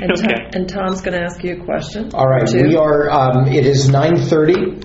And Tom's going to ask you a question. All right. We are. It is 9:30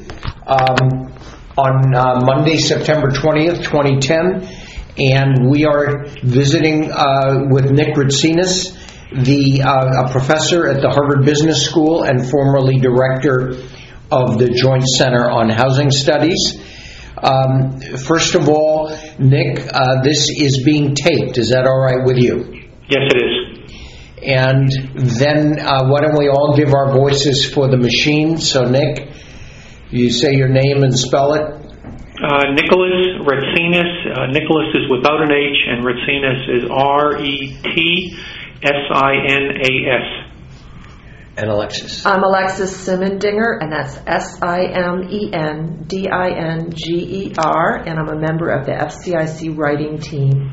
on Monday, September 20th, 2010, and we are visiting with Nick Ratsinas, a professor at the Harvard Business School and formerly director of the Joint Center on Housing Studies. First of all, Nick, this is being taped. Is that all right with you? Yes, it is. And then why don't we all give our voices for the machine? So, Nick, you say your name and spell it. Nicholas Ratsinas. Nicholas is without an H, and Ratsinas is Retsinas. And Alexis. I'm Alexis Simendinger, and that's Simendinger, and I'm a member of the FCIC writing team.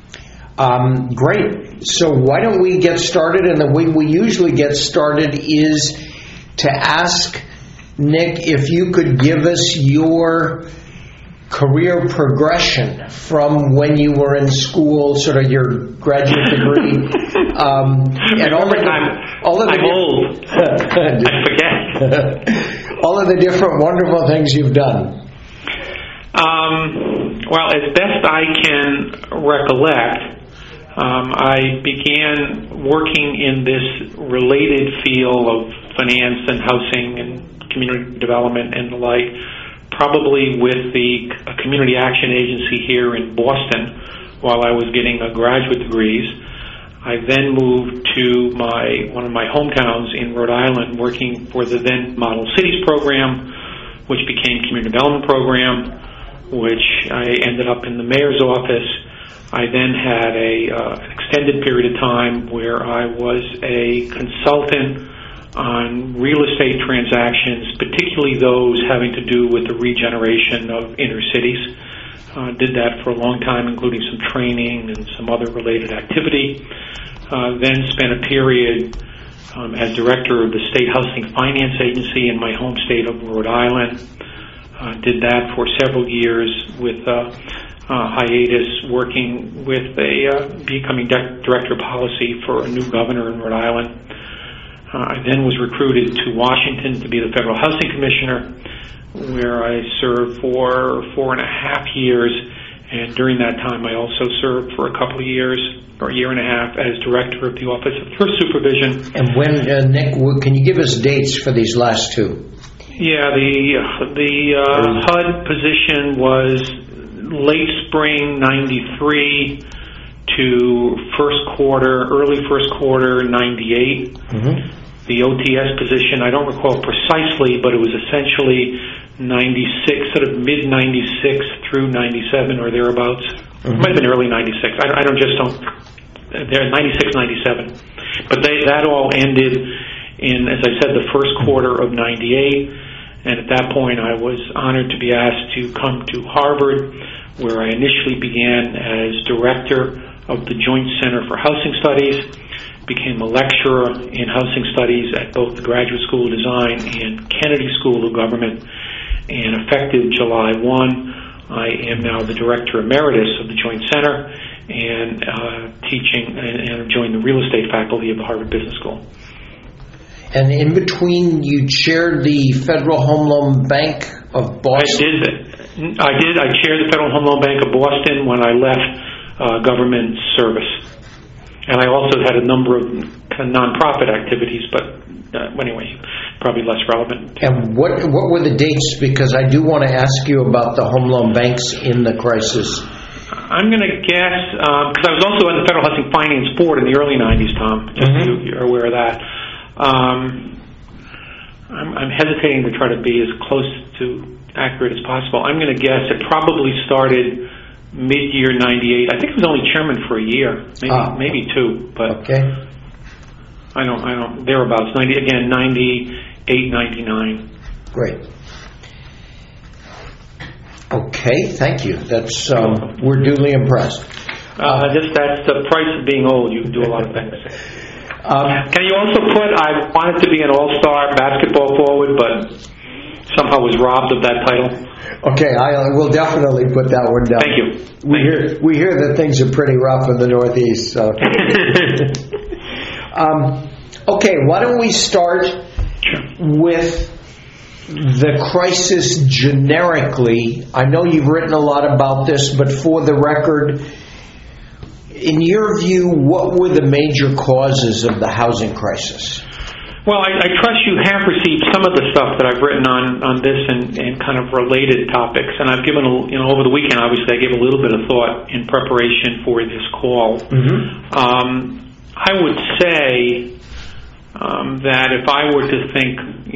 Great. So why don't we get started? And the way we usually get started is to ask Nick if you could give us your career progression from when you were in school, sort of your graduate degree, and all of the I'm old. I forget. all of the different wonderful things you've done. Well, as best I can recollect, I began working in this related field of finance and housing and community development and the like, probably with the Community Action Agency here in Boston while I was getting graduate degrees. I then moved to one of my hometowns in Rhode Island, working for the then Model Cities program, which became Community Development Program, which I ended up in the mayor's office. I then had an extended period of time where I was a consultant on real estate transactions, particularly those having to do with the regeneration of inner cities. Did that for a long time, including some training and some other related activity. Then spent a period as director of the State Housing Finance Agency in my home state of Rhode Island. Did that for several years with hiatus, working with becoming director of policy for a new governor in Rhode Island. I then was recruited to Washington to be the Federal Housing Commissioner, where I served for 4.5 years, and during that time I also served for a couple of years, or a year and a half, as director of the Office of Thrift Supervision. And when, Nick, can you give us dates for these last two? Yeah, the HUD position was late spring 93 to early first quarter 98. Mm-hmm. The OTS position, I don't recall precisely, but it was essentially 96, sort of mid 96 through 97 or thereabouts. Mm-hmm. It might have been early 96. They're 96, 97. But that all ended in, as I said, the first quarter of 98. And at that point, I was honored to be asked to come to Harvard, where I initially began as director of the Joint Center for Housing Studies, became a lecturer in housing studies at both the Graduate School of Design and Kennedy School of Government. And effective July 1, I am now the director emeritus of the Joint Center and teaching and joined the real estate faculty of the Harvard Business School. And in between, you chaired the Federal Home Loan Bank of Boston? I did. I chaired the Federal Home Loan Bank of Boston when I left government service. And I also had a number of kind of nonprofit activities, but anyway, probably less relevant. And what were the dates? Because I do want to ask you about the home loan banks in the crisis. I'm going to guess, because I was also on the Federal Housing Finance Board in the early 90s, Tom, just so you're aware of that. I'm hesitating to try to be as close to accurate as possible. I'm going to guess it probably started mid-year 98. I think I was only chairman for a year, maybe two, but okay. I don't thereabouts. 98, 99. Great. Okay, thank you. That's we're duly impressed. That's the price of being old. You can do a lot of things. Can you also put, I wanted to be an all-star basketball forward, but somehow was robbed of that title? Okay, I will definitely put that one down. Thank you. We hear that things are pretty rough in the Northeast. So. Okay, why don't we start with the crisis generically? I know you've written a lot about this, but for the record, in your view, what were the major causes of the housing crisis? Well, I trust you have received some of the stuff that I've written on this and kind of related topics, and I've given, over the weekend, obviously, I gave a little bit of thought in preparation for this call. I would say that if I were to think,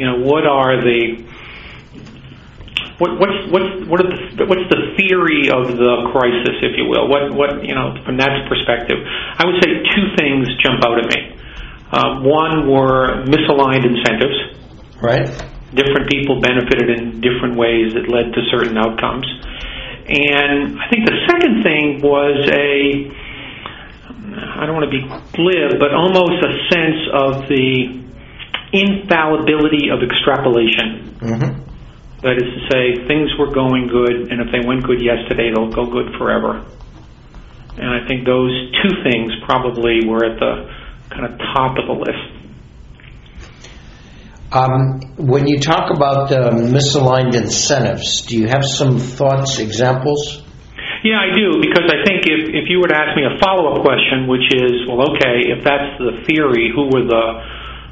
what's the theory of the crisis, if you will? What from that perspective, I would say two things jump out at me. One were misaligned incentives. Right. Different people benefited in different ways that led to certain outcomes. And I think the second thing was I don't want to be glib, but almost a sense of the infallibility of extrapolation. That is to say, things were going good, and if they went good yesterday, they'll go good forever. And I think those two things probably were at the kind of top of the list. When you talk about misaligned incentives, do you have some thoughts, examples? Yeah, I do, because I think if you were to ask me a follow-up question, which is, well, okay, if that's the theory, who were the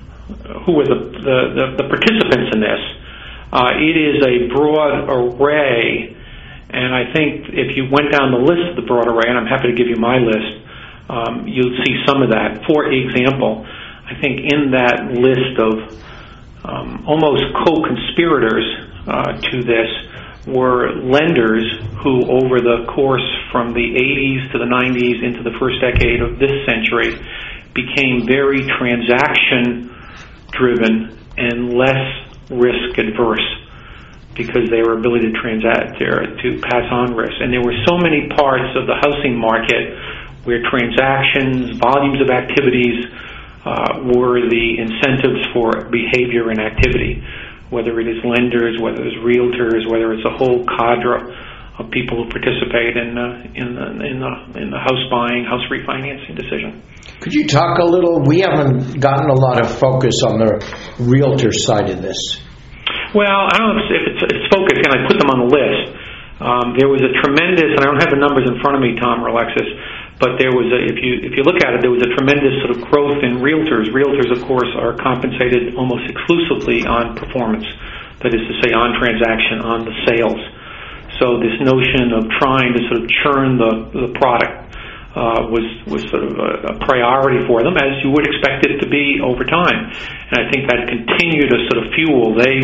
participants in this? It is a broad array, and I think if you went down the list of the broad array, and I'm happy to give you my list, you'll see some of that. For example, I think in that list of almost co-conspirators to this were lenders who, over the course from the 80s to the 90s into the first decade of this century, became very transaction-driven and less risk-adverse because they were ability to transact to pass on risk. And there were so many parts of the housing market where transactions, volumes of activities were the incentives for behavior and activity, whether it is lenders, whether it's realtors, whether it's a whole cadre of people who participate in the house buying, house refinancing decision. Could you talk a little? We haven't gotten a lot of focus on the realtor side of this. Well, I don't know if it's focused, and I put them on the list. There was a tremendous, and I don't have the numbers in front of me, Tom or Alexis, but there was if you look at it, there was a tremendous sort of growth in realtors. Realtors, of course, are compensated almost exclusively on performance. That is to say, on transaction, on the sales. So this notion of trying to sort of churn the product was sort of a priority for them, as you would expect it to be over time. And I think that continued to sort of fuel. They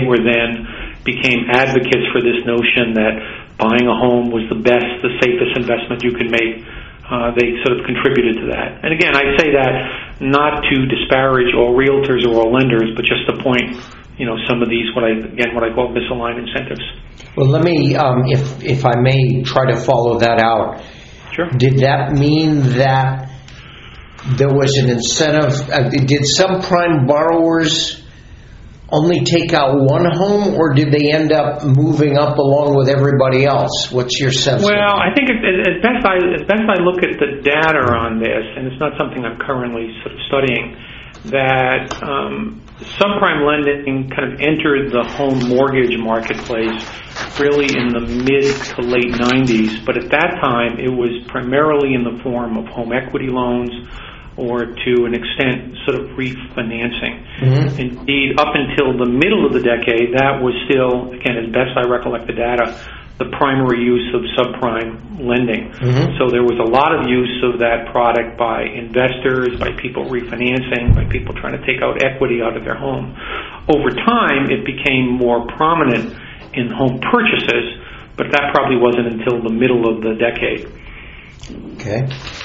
became advocates for this notion that buying a home was the best, the safest investment you could make. They sort of contributed to that. And again, I say that not to disparage all realtors or all lenders, but just to point, some of these, what I call misaligned incentives. Well, let me, if I may, try to follow that out. Sure. Did that mean that there was an incentive? Did some prime borrowers only take out one home, or did they end up moving up along with everybody else? What's your sense? Well, I think as best I look at the data on this, and it's not something I'm currently sort of studying, that subprime lending kind of entered the home mortgage marketplace really in the mid to late 90s, but at that time it was primarily in the form of home equity loans or to an extent sort of refinancing. Mm-hmm. Indeed, up until the middle of the decade, that was still, again, as best I recollect the data, the primary use of subprime lending. Mm-hmm. So there was a lot of use of that product by investors, by people refinancing, by people trying to take out equity out of their home. Over time, it became more prominent in home purchases, but that probably wasn't until the middle of the decade. Okay.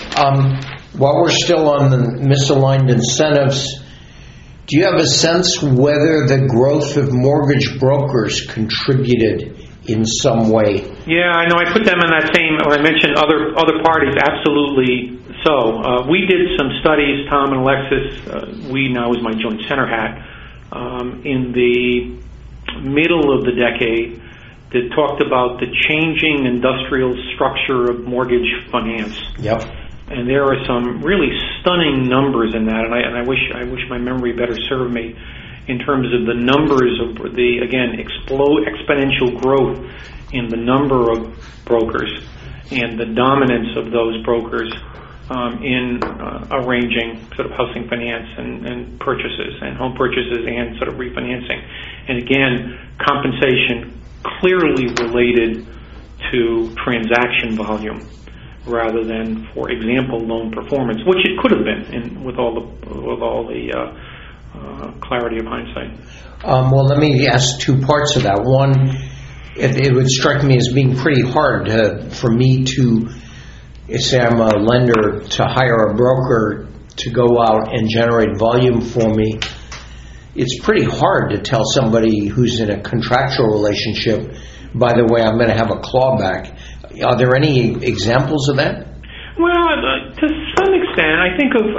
While we're still on the misaligned incentives, do you have a sense whether the growth of mortgage brokers contributed in some way? Yeah, I know. I put them in that same, or I mentioned other parties. Absolutely so. We did some studies, Tom and Alexis. We now is my joint center hat in the middle of the decade that talked about the changing industrial structure of mortgage finance. Yep. And there are some really stunning numbers in that, and I wish my memory better served me in terms of the numbers of the, again, exponential growth in the number of brokers and the dominance of those brokers in arranging sort of housing finance and purchases and home purchases and sort of refinancing. And again, compensation clearly related to transaction volume rather than, for example, loan performance, which it could have been with all the clarity of hindsight. Well, let me ask two parts of that. One, it would strike me as being pretty hard for me to, say I'm a lender, to hire a broker to go out and generate volume for me. It's pretty hard to tell somebody who's in a contractual relationship, by the way, I'm going to have a clawback. Are there any examples of that? Well, to some extent, I think of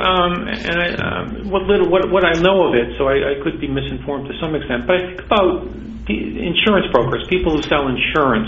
what I know of it, so I could be misinformed to some extent. But I think about insurance brokers, people who sell insurance.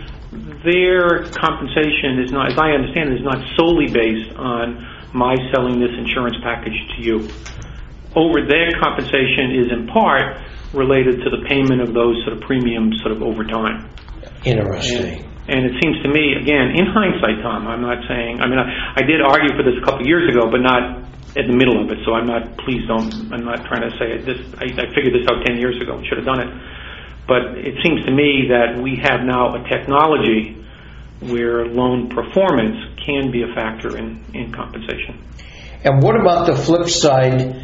Their compensation is not, as I understand it, is not solely based on my selling this insurance package to you. Their compensation is in part related to the payment of those sort of premiums sort of over time. Interesting. And it seems to me, again, in hindsight, Tom, I'm not saying, I did argue for this a couple of years ago, but not at the middle of it, so I'm not trying to say this, I figured this out 10 years ago and should have done it. But it seems to me that we have now a technology where loan performance can be a factor in compensation. And what about the flip side?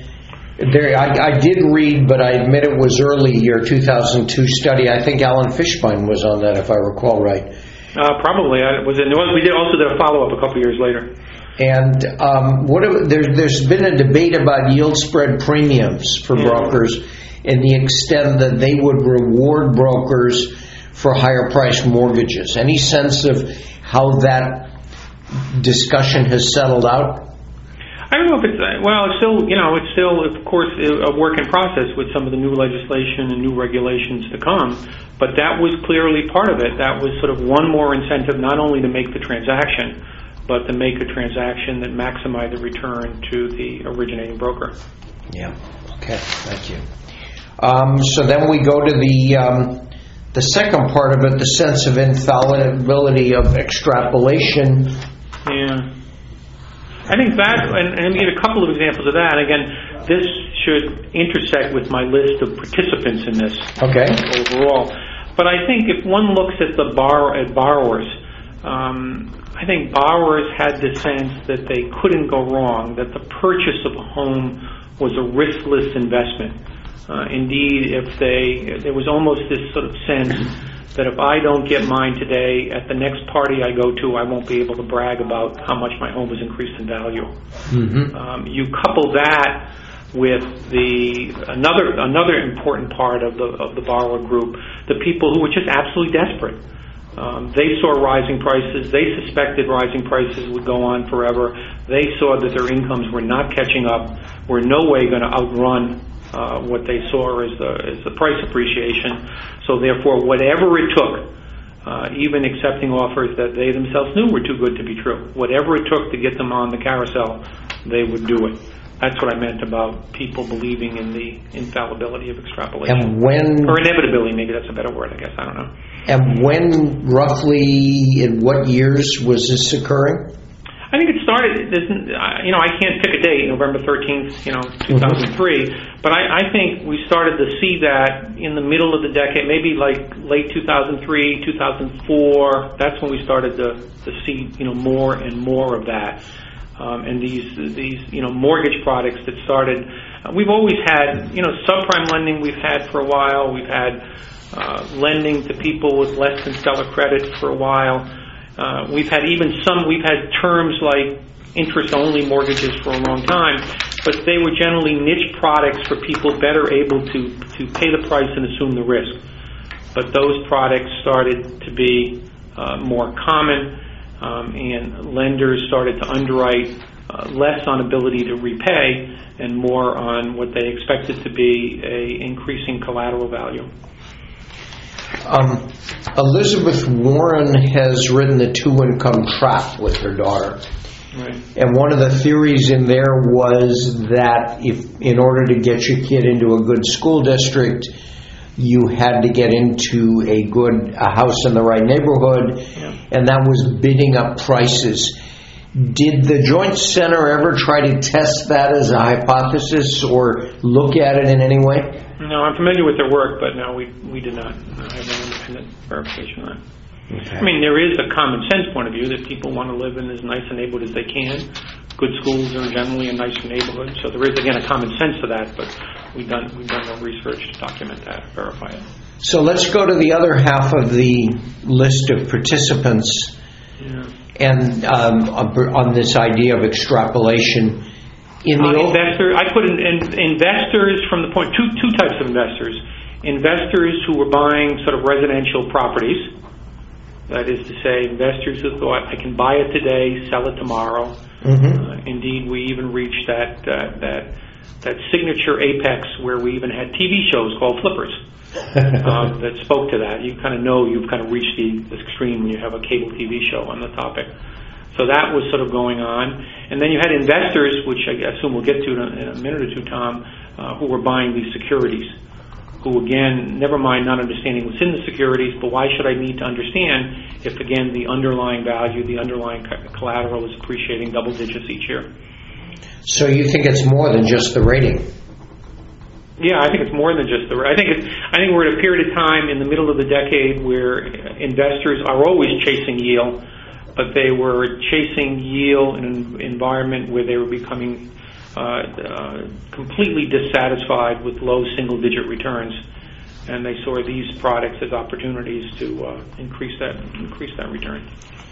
I did read, but I admit it was early year 2002 study. I think Alan Fishbein was on that, if I recall right. Probably. We did also did a follow-up a couple years later. And there's been a debate about yield spread premiums for brokers and the extent that they would reward brokers for higher priced mortgages. Any sense of how that discussion has settled out? I don't know if it's still, of course, a work in process with some of the new legislation and new regulations to come. But that was clearly part of it. That was sort of one more incentive, not only to make the transaction, but to make a transaction that maximized the return to the originating broker. Yeah. Okay. Thank you. So then we go to the second part of it, the sense of infallibility of extrapolation. Yeah. I think that, and let me give a couple of examples of that. Again, this should intersect with my list of participants in this overall. But I think if one looks at borrowers, I think borrowers had the sense that they couldn't go wrong, that the purchase of a home was a riskless investment. Indeed, there was almost this sort of sense that if I don't get mine today, at the next party I go to, I won't be able to brag about how much my home has increased in value. Mm-hmm. You couple that with another important part of the borrower group, the people who were just absolutely desperate. They saw rising prices. They suspected rising prices would go on forever. They saw that their incomes were not catching up, were no way going to outrun what they saw as the price appreciation. So therefore, whatever it took, even accepting offers that they themselves knew were too good to be true, whatever it took to get them on the carousel, they would do it. That's what I meant about people believing in the infallibility of extrapolation. Or inevitability, maybe that's a better word, I guess. I don't know. And when, roughly, in what years was this occurring? I think it started, I can't pick a date, November 13th, 2003, but I think we started to see that in the middle of the decade, maybe like late 2003, 2004. That's when we started to see, more and more of that. And these mortgage products that started. We've always had, subprime lending we've had for a while. We've had lending to people with less than stellar credit for a while. We've had terms like interest-only mortgages for a long time, but they were generally niche products for people better able to pay the price and assume the risk. But those products started to be more common, and lenders started to underwrite less on ability to repay and more on what they expected to be a increasing collateral value. Elizabeth Warren has written The Two Income Trap with her daughter. Right. And one of the theories in there was that if, in order to get your kid into a good school district, you had to get into a house in the right neighborhood, and that was bidding up prices. Did the Joint Center ever try to test that as a hypothesis or look at it in any way? No, I'm familiar with their work, but no, we did not. I have no independent verification on that. Okay. I mean, there is a common sense point of view that people want to live in as nice a neighborhood as they can. Good schools are generally a nicer neighborhood, so there is, again, a common sense to that, but we've done no research to document that, verify it. So let's go to the other half of the list of participants, and on this idea of extrapolation. I put in investors from the point, two types of investors. Investors who were buying sort of residential properties. That is to say, investors who thought, I can buy it today, sell it tomorrow. Mm-hmm. Indeed, we even reached that signature apex where we even had TV shows called flippers that spoke to that. You kind of know you've kind of reached the extreme when you have a cable TV show on the topic. So that was sort of going on. And then you had investors, which I assume we'll get to in a minute or two, Tom, who were buying these securities. Who, again, never mind not understanding what's in the securities, but why should I need to understand if, again, the underlying value, the underlying collateral is appreciating double digits each year? So you think it's more than just the rating? Yeah, I think it's more than just the rating. I think we're at a period of time in the middle of the decade where investors are always chasing yield, but they were chasing yield in an environment where they were becoming completely dissatisfied with low single-digit returns, and they saw these products as opportunities to increase that return.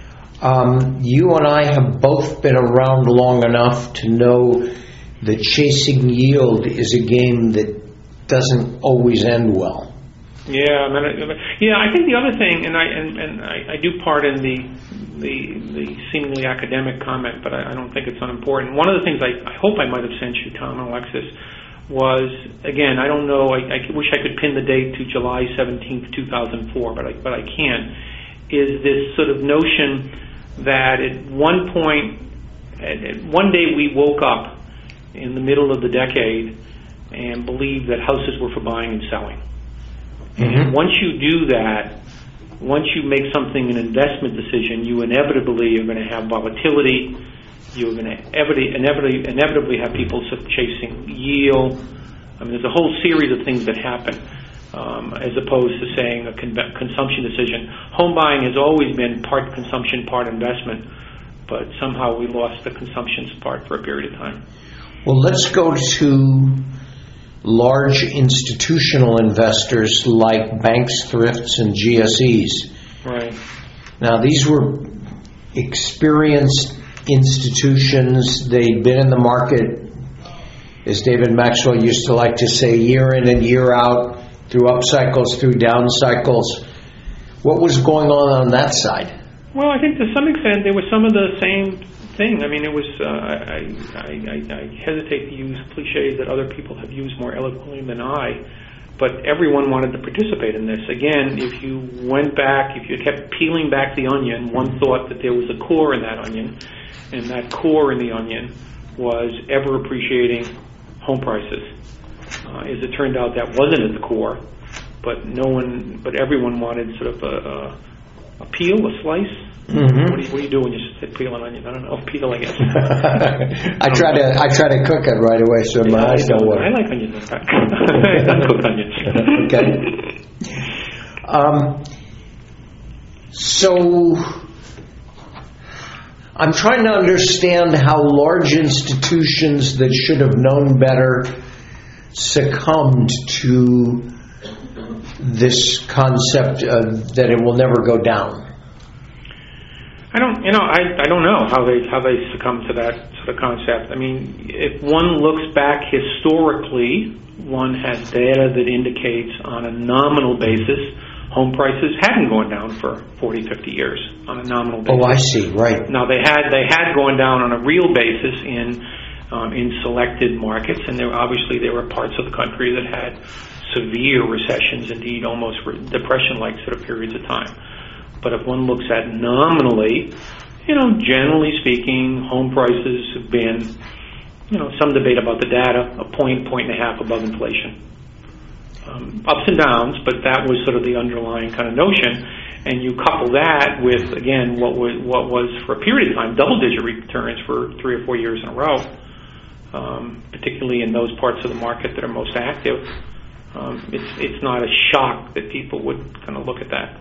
You and I have both been around long enough to know that chasing yield is a game that doesn't always end well. Yeah, I think the other thing, and I do pardon the seemingly academic comment, but I don't think it's unimportant. One of the things I hope I might have sent you, Tom and Alexis, was, again, I don't know, I wish I could pin the date to July 17th, 2004, but I can't, is this sort of notion that at one point, one day we woke up in the middle of the decade and believed that houses were for buying and selling. And once you do that, once you make something an investment decision, you inevitably are going to have volatility. You're going to inevitably have people sort of chasing yield. I mean, there's a whole series of things that happen as opposed to saying a consumption decision. Home buying has always been part consumption, part investment, but somehow we lost the consumption part for a period of time. Well, let's go to large institutional investors like banks, thrifts, and GSEs. Right. Now, these were experienced institutions. They'd been in the market, as David Maxwell used to like to say, year in and year out, through up cycles, through down cycles. What was going on that side? Well, I think to some extent there was some of the same thing. I mean, it was, I hesitate to use cliches that other people have used more eloquently than I, but everyone wanted to participate in this. Again, if you went back, if you kept peeling back the onion, one thought that there was a core in that onion, and that core in the onion was ever appreciating home prices. As it turned out, that wasn't at the core, but everyone wanted sort of a peel, a slice. Mm-hmm. What do you do when you say peel an onion? I don't know. Peel, I guess. I try to cook it right away, so my eyes don't work. I like onions, in fact. Uncooked onions. Okay. So I'm trying to understand how large institutions that should have known better succumbed to this concept that it will never go down. I don't know how they succumb to that sort of concept. I mean, if one looks back historically, one has data that indicates on a nominal basis home prices hadn't gone down for 40, 50 years on a nominal basis. Oh, I see. Right. Now they had gone down on a real basis in selected markets, and there were parts of the country that had severe recessions, indeed almost depression-like sort of periods of time. But if one looks at nominally, generally speaking, home prices have been, some debate about the data, a point and a half above inflation. Ups and downs, but that was sort of the underlying kind of notion. And you couple that with, again, what was for a period of time double-digit returns for 3 or 4 years in a row, particularly in those parts of the market that are most active. It's not a shock that people would kind of look at that.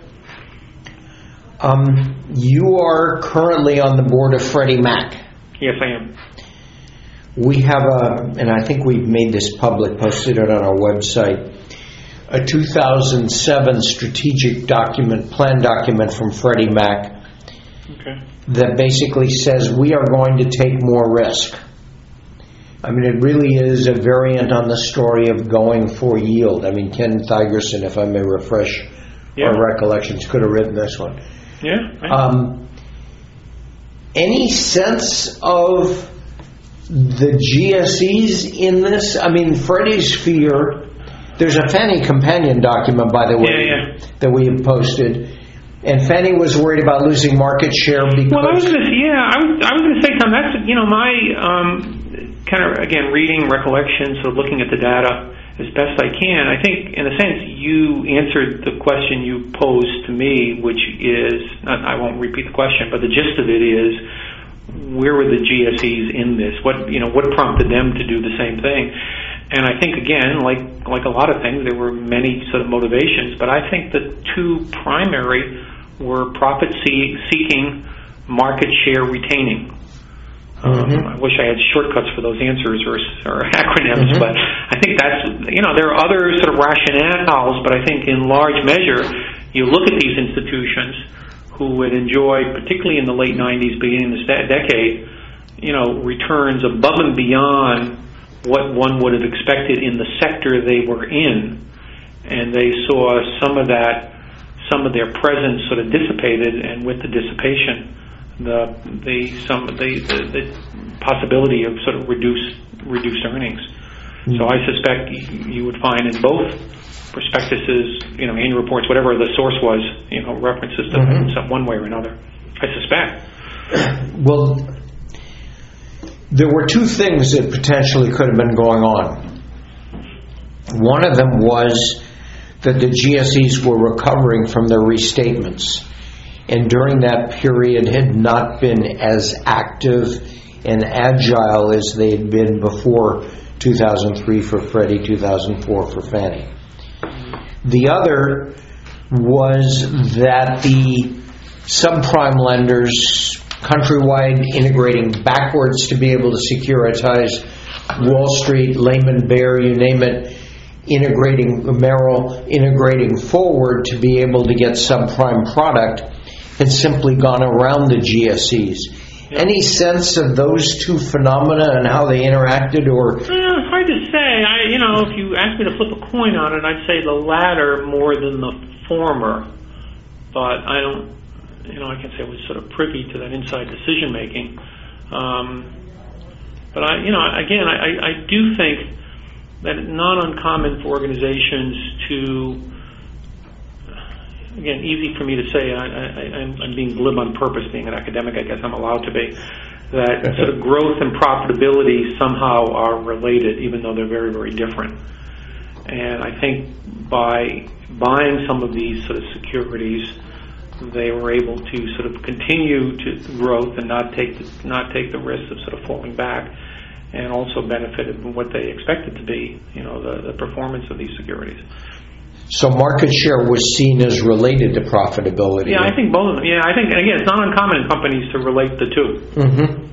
You are currently on the board of Freddie Mac. Yes, I am. We have and I think we've made this public, posted it on our website, a 2007 strategic plan document from Freddie Mac that basically says we are going to take more risk. I mean, it really is a variant on the story of going for yield. I mean, Ken Thigerson, if I may refresh our recollections, could have written this one. Yeah. Any sense of the GSEs in this? I mean, Freddie's fear. There's a Fannie companion document, by the way, that we have posted, and Fannie was worried about losing market share because. Well, I was going to say, Tom, that's my kind of again reading recollections, so looking at the data as best I can. I think, in a sense, you answered the question you posed to me, which is I won't repeat the question, but the gist of it is, where were the GSEs in this? What prompted them to do the same thing? And I think, again, like a lot of things, there were many sort of motivations, but I think the two primary were profit-seeking, market share retaining. I wish I had shortcuts for those answers or acronyms, but I think that's, there are other sort of rationales, but I think in large measure, you look at these institutions who would enjoy, particularly in the late 90s, beginning of this decade, returns above and beyond what one would have expected in the sector they were in, and they saw some of their presence sort of dissipated, and with the dissipation, the possibility of sort of reduced earnings. So I suspect you would find in both prospectuses, annual reports, whatever the source was, references to them in some one way or another. I suspect. Well, there were two things that potentially could have been going on. One of them was that the GSEs were recovering from their restatements, and during that period had not been as active and agile as they had been before 2003 for Freddie, 2004 for Fannie. The other was that the subprime lenders countrywide integrating backwards to be able to securitize, Wall Street, Lehman, Bear, you name it, Merrill integrating forward to be able to get subprime product, had simply gone around the GSEs. Any sense of those two phenomena and how they interacted, or? Hard to say. If you asked me to flip a coin on it, I'd say the latter more than the former. But I don't. I can say I was sort of privy to that inside decision making. But I do think that it's not uncommon for organizations to, again, easy for me to say, I'm being glib on purpose, being an academic, I guess I'm allowed to be, that sort of growth and profitability somehow are related, even though they're very, very different. And I think by buying some of these sort of securities, they were able to sort of continue to growth and not take the risk of sort of falling back, and also benefited from what they expected to be, the performance of these securities. So market share was seen as related to profitability. Yeah, I think both of them. Yeah, I think, and again, it's not uncommon in companies to relate the two.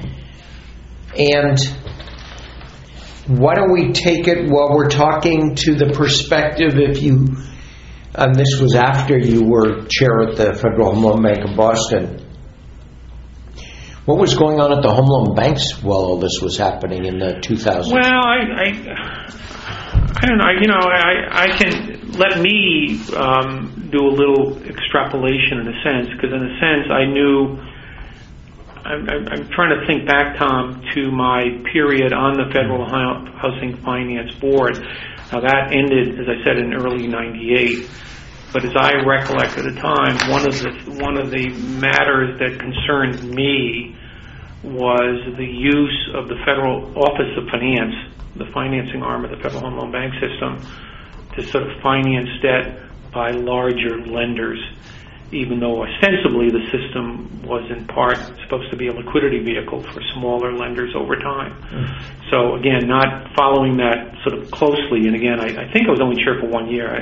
And why don't we take it while we're talking to the perspective, if you, and this was after you were chair at the Federal Home Loan Bank of Boston, what was going on at the home loan banks while all this was happening in the 2000s? Well, I don't know. I can let me do a little extrapolation in a sense, because in a sense I knew. I'm trying to think back, Tom, to my period on the Federal Housing Finance Board. Now that ended, as I said, in early '98, But as I recollect at the time, one of the matters that concerned me was the use of the Federal Office of Finance, the financing arm of the Federal Home Loan Bank system, to sort of finance debt by larger lenders, even though ostensibly the system was in part supposed to be a liquidity vehicle for smaller lenders over time. So again, not following that sort of closely, and again, I think I was only chair for 1 year.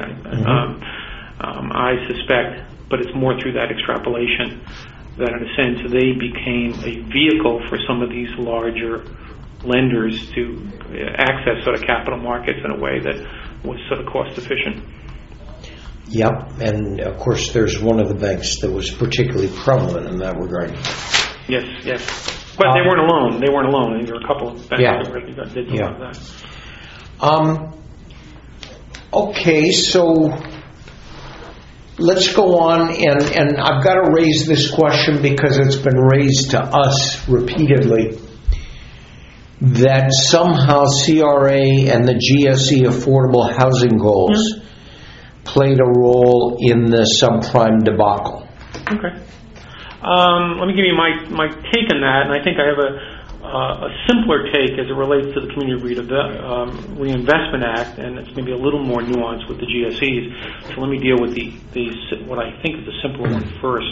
I suspect, but it's more through that extrapolation, that in a sense they became a vehicle for some of these larger lenders to access sort of capital markets in a way that was sort of cost efficient. Yep, and of course there's one of the banks that was particularly prevalent in that regard. Yes. But they weren't alone. There were a couple of banks that really did some of that. Okay, so let's go on, and I've got to raise this question because it's been raised to us repeatedly, that somehow CRA and the GSE affordable housing goals played a role in the subprime debacle. Okay. Let me give you my take on that, and I think I have a simpler take as it relates to the Community Reinvestment Act, and it's maybe a little more nuanced with the GSEs. So let me deal with the what I think is the simpler one first.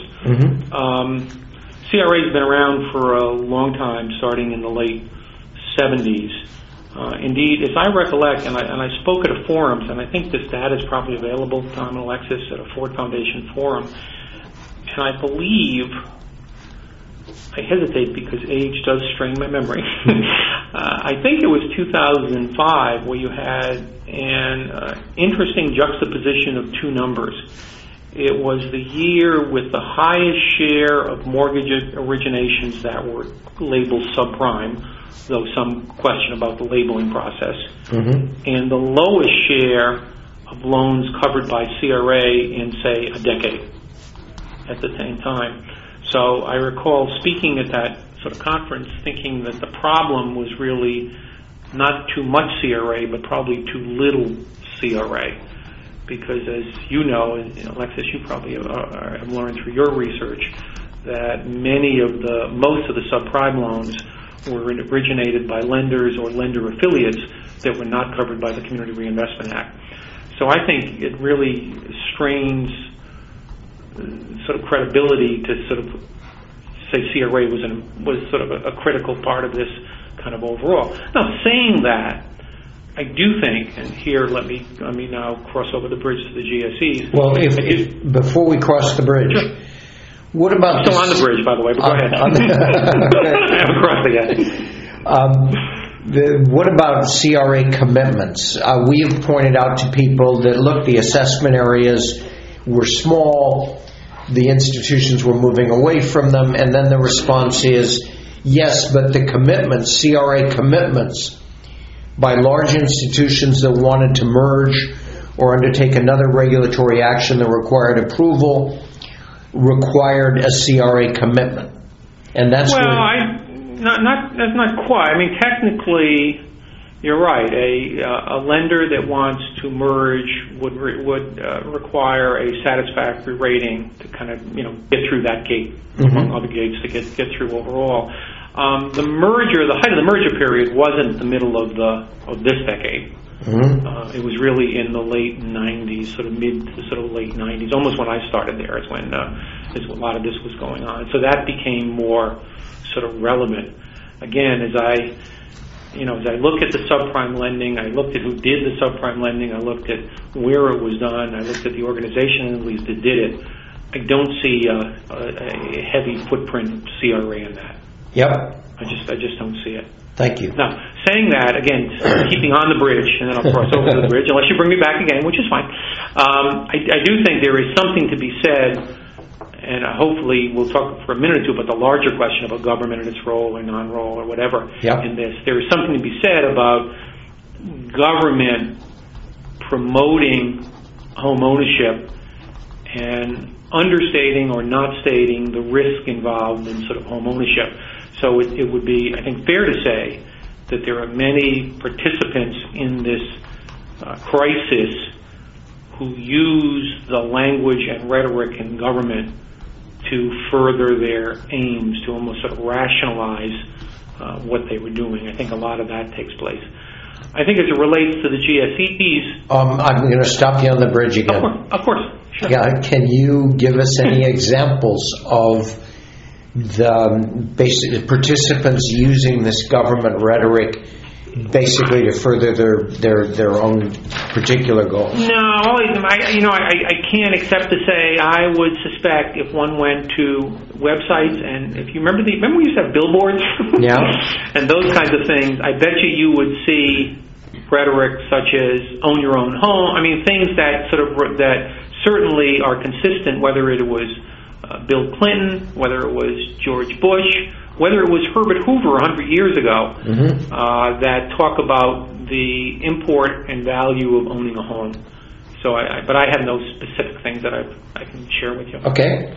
CRA has been around for a long time, starting in the late 70s. Indeed, as I recollect, and I spoke at a forum, and I think this data is probably available, Tom and Alexis, at a Ford Foundation forum, and I believe, I hesitate because age does strain my memory, I think it was 2005 where you had an interesting juxtaposition of two numbers. It was the year with the highest share of mortgage originations that were labeled subprime, though some question about the labeling process, and the lowest share of loans covered by CRA in, say, a decade at the same time. So I recall speaking at that sort of conference thinking that the problem was really not too much CRA, but probably too little CRA. Because as you know, and Alexis, you probably have learned through your research, that most of the subprime loans were originated by lenders or lender affiliates that were not covered by the Community Reinvestment Act. So I think it really strains sort of credibility to sort of say CRA was sort of a critical part of this kind of overall. Now, saying that, I do think, and here let me now cross over the bridge to the GSEs. Well, before we cross the bridge, sure. What about still on the bridge, by the way? But go ahead. I haven't crossed it yet. What about CRA commitments? We have pointed out to people that look, the assessment areas were small, the institutions were moving away from them, and then the response is yes, but the commitments, CRA commitments, by large institutions that wanted to merge or undertake another regulatory action that required approval, required a CRA commitment, and that's that's not quite. I mean, technically, you're right. A lender that wants to merge would require a satisfactory rating to kind of get through that gate, among other gates to get through overall. The height of the merger period wasn't the middle of this decade. It was really in the late 90s, sort of mid to sort of late 90s, almost when I started there is when a lot of this was going on. So that became more sort of relevant. Again, as I look at the subprime lending, I looked at who did the subprime lending, I looked at where it was done, I looked at the organization at least that did it. I don't see a heavy footprint CRA in that. Yep. I just don't see it. Thank you. Now, saying that, again, keeping on the bridge, and then I'll cross over to the bridge, unless you bring me back again, which is fine. I do think there is something to be said, and hopefully we'll talk for a minute or two about the larger question about government and its role or non-role or whatever in this. There is something to be said about government promoting home ownership and understating or not stating the risk involved in sort of home ownership. So it would be, I think, fair to say that there are many participants in this crisis who use the language and rhetoric in government to further their aims, to almost sort of rationalize what they were doing. I think a lot of that takes place. I think as it relates to the GSEs... I'm going to stop you on the bridge again. Of course. Sure. Yeah, can you give us any examples of the basic participants using this government rhetoric basically to further their own particular goals? No, I can't except to say I would suspect if one went to websites, and if you remember we used to have billboards, yeah, and those kinds of things. I bet you would see rhetoric such as "own your own home." I mean, things that that certainly are consistent, whether it was Bill Clinton, whether it was George Bush, whether it was Herbert Hoover 100 years ago, that talk about the import and value of owning a home. So, but I have no specific things that I can share with you. Okay.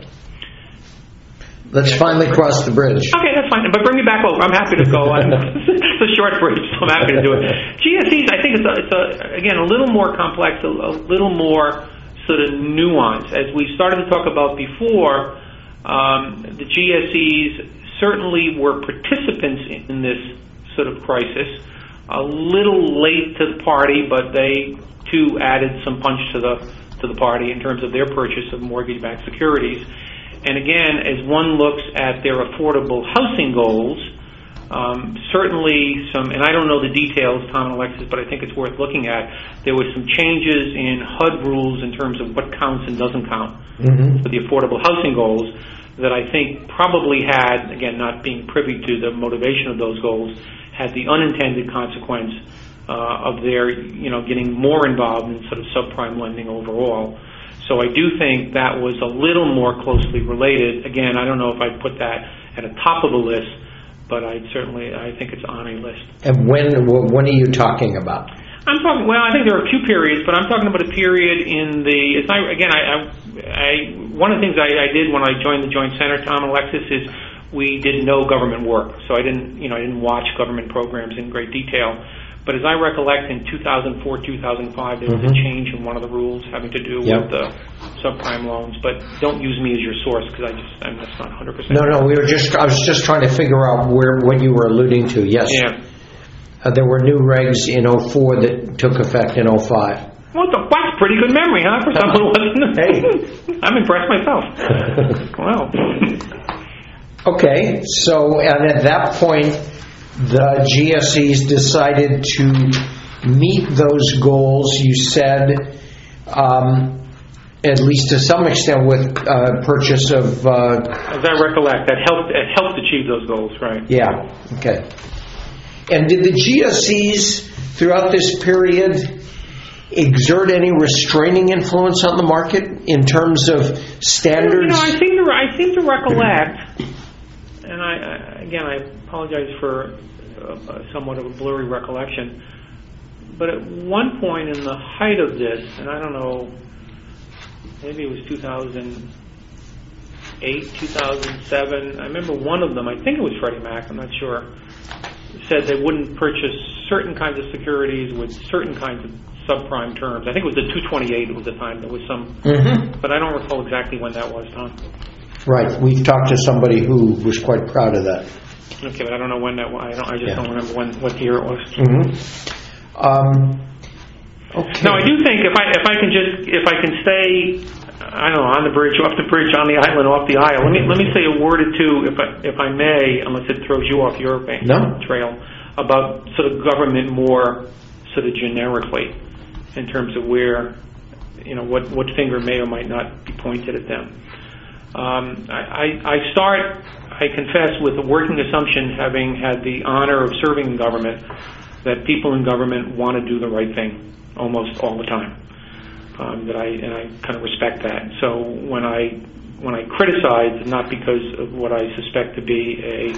Let's finally cross the bridge. Okay, that's fine. But bring me back over. I'm happy to go. It's a short bridge, so I'm happy to do it. GSEs, I think it's again a little more complex, a little more sort of nuanced. As we started to talk about before, the GSEs certainly were participants in this sort of crisis. A little late to the party, but they too added some punch to the party in terms of their purchase of mortgage-backed securities. And again, as one looks at their affordable housing goals, certainly some, and I don't know the details, Tom and Alexis, but I think it's worth looking at. There were some changes in HUD rules in terms of what counts and doesn't count for the affordable housing goals that I think probably had, again, not being privy to the motivation of those goals, had the unintended consequence of their, getting more involved in sort of subprime lending overall. So I do think that was a little more closely related. Again, I don't know if I'd put that at the top of the list, but I think it's on a list. And when are you talking about? I'm talking. Well, I think there are a few periods, but I'm talking about a period in the. One of the things I did when I joined the Joint Center, Tom and Alexis, is we did no government work, so I didn't watch government programs in great detail. But as I recollect, in 2004, 2005, there was a change in one of the rules having to do with the subprime loans. But don't use me as your source because I'm just not 100%. No. I was just trying to figure out what you were alluding to. Yes. Yeah. There were new regs in 2004 that took effect in 2005. That's pretty good memory, huh? For someone who wasn't. Hey, I'm impressed myself. Wow. Okay, so and at that point, the GSEs decided to meet those goals. You said, at least to some extent, with purchase of. As I recollect, that helped achieve those goals, right? Yeah. Okay. And did the GSEs throughout this period exert any restraining influence on the market in terms of standards? I seem to recollect, and I apologize for somewhat of a blurry recollection, but at one point in the height of this, and I don't know, maybe it was 2008, 2007, I remember one of them, I think it was Freddie Mac, I'm not sure, said they wouldn't purchase certain kinds of securities with certain kinds of subprime terms. I think it was the 228 was the time. There was some, but I don't recall exactly when that was, Tom. Right. We've talked to somebody who was quite proud of that. Okay, but I don't know when that was. I just don't remember what year it was. Okay. No, I do think if I can stay, I don't know, on the bridge, off the bridge, on the island, off the aisle. Let me say a word or two, if I may, unless it throws you off your trail, about sort of government more sort of generically, in terms of where, what finger may or might not be pointed at them. I confess, with the working assumption, having had the honor of serving in government, that people in government want to do the right thing almost all the time. And I kind of respect that. So when I criticize, not because of what I suspect to be a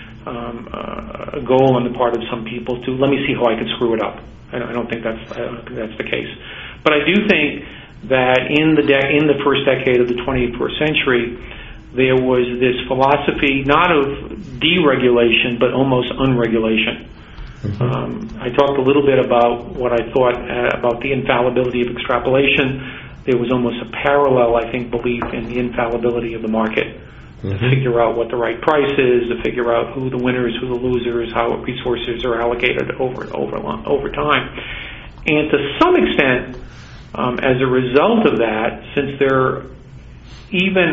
goal on the part of some people to let me see how I can screw it up. I don't think that's the case. But I do think that in the first decade of the 21st century, there was this philosophy not of deregulation but almost unregulation. I talked a little bit about what I thought about the infallibility of extrapolation. There was almost a parallel, I think, belief in the infallibility of the market to figure out what the right price is, to figure out who the winners, who the losers, how resources are allocated over time. And to some extent, as a result of that, since there, even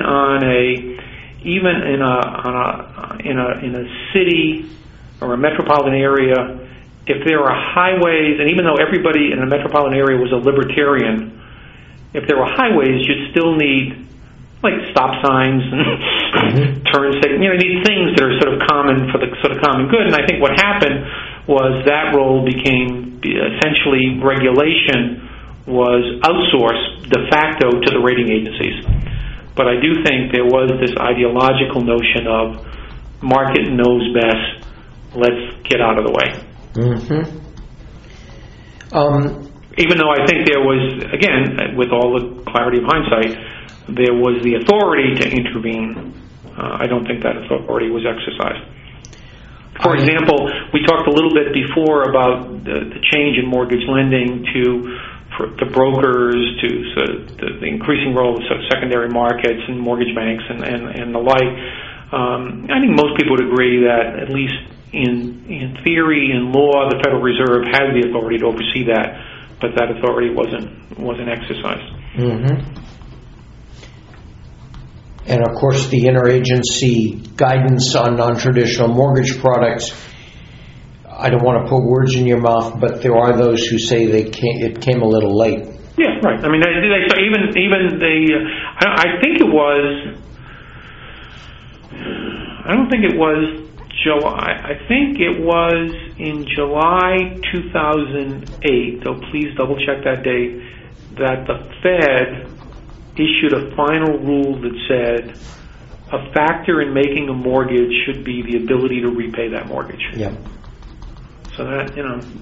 in a city or a metropolitan area, if there are highways, and even though everybody in a metropolitan area was a libertarian, if there were highways, you'd still need like stop signs and turn signals. These things that are sort of common for the sort of common good. And I think what happened was that role became essentially regulation was outsourced de facto to the rating agencies. But I do think there was this ideological notion of market knows best, let's get out of the way. Even though I think there was, again, with all the clarity of hindsight, there was the authority to intervene. I don't think that authority was exercised. For example, we talked a little bit before about the change in mortgage lending to brokers, to the increasing role of secondary markets and mortgage banks and the like. I think most people would agree that, at least in theory, in law, the Federal Reserve has the authority to oversee that, but that authority wasn't exercised. And of course, the interagency guidance on non-traditional mortgage products, I don't want to put words in your mouth, but there are those who say it came a little late. Yeah, right. I mean, I think it was. I don't think it was July. I think it was in July 2008. Though please double check that date. That the Fed issued a final rule that said a factor in making a mortgage should be the ability to repay that mortgage. Yeah. So that,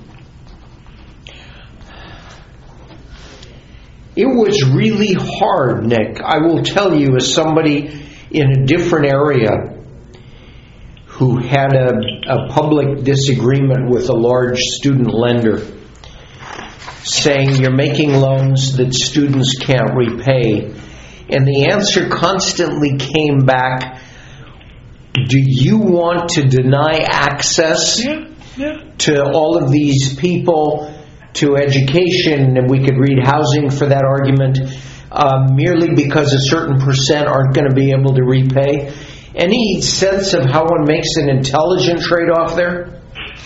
It was really hard, Nick. I will tell you, as somebody in a different area who had a public disagreement with a large student lender saying you're making loans that students can't repay. And the answer constantly came back, do you want to deny access to all of these people to education? And we could read housing for that argument, merely because a certain percent aren't going to be able to repay. Any sense of how one makes an intelligent trade-off there?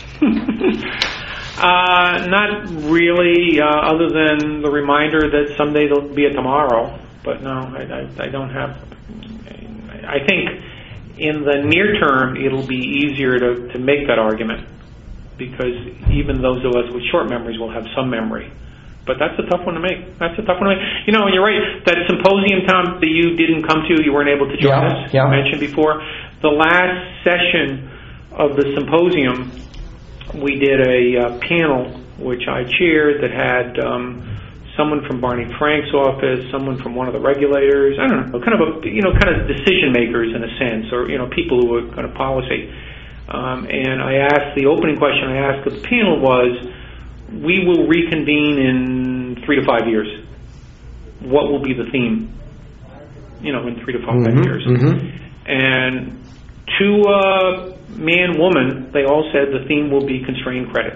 Not really, other than the reminder that someday there'll be a tomorrow. But no, I don't have. I think in the near term it'll be easier to make that argument, because even those of us with short memories will have some memory. But that's a tough one to make. And you're right. That symposium, Tom, that you didn't come to, you weren't able to join us. Yeah. I mentioned before. The last session of the symposium, we did a panel which I chaired that had someone from Barney Frank's office, someone from one of the regulators. I don't know, kind of decision makers in a sense, or people who were kind of policy. And I asked, the opening question I asked of the panel was, we will reconvene in 3 to 5 years. What will be the theme? In 3 to 5 years. And to man, woman, they all said the theme will be constrained credit.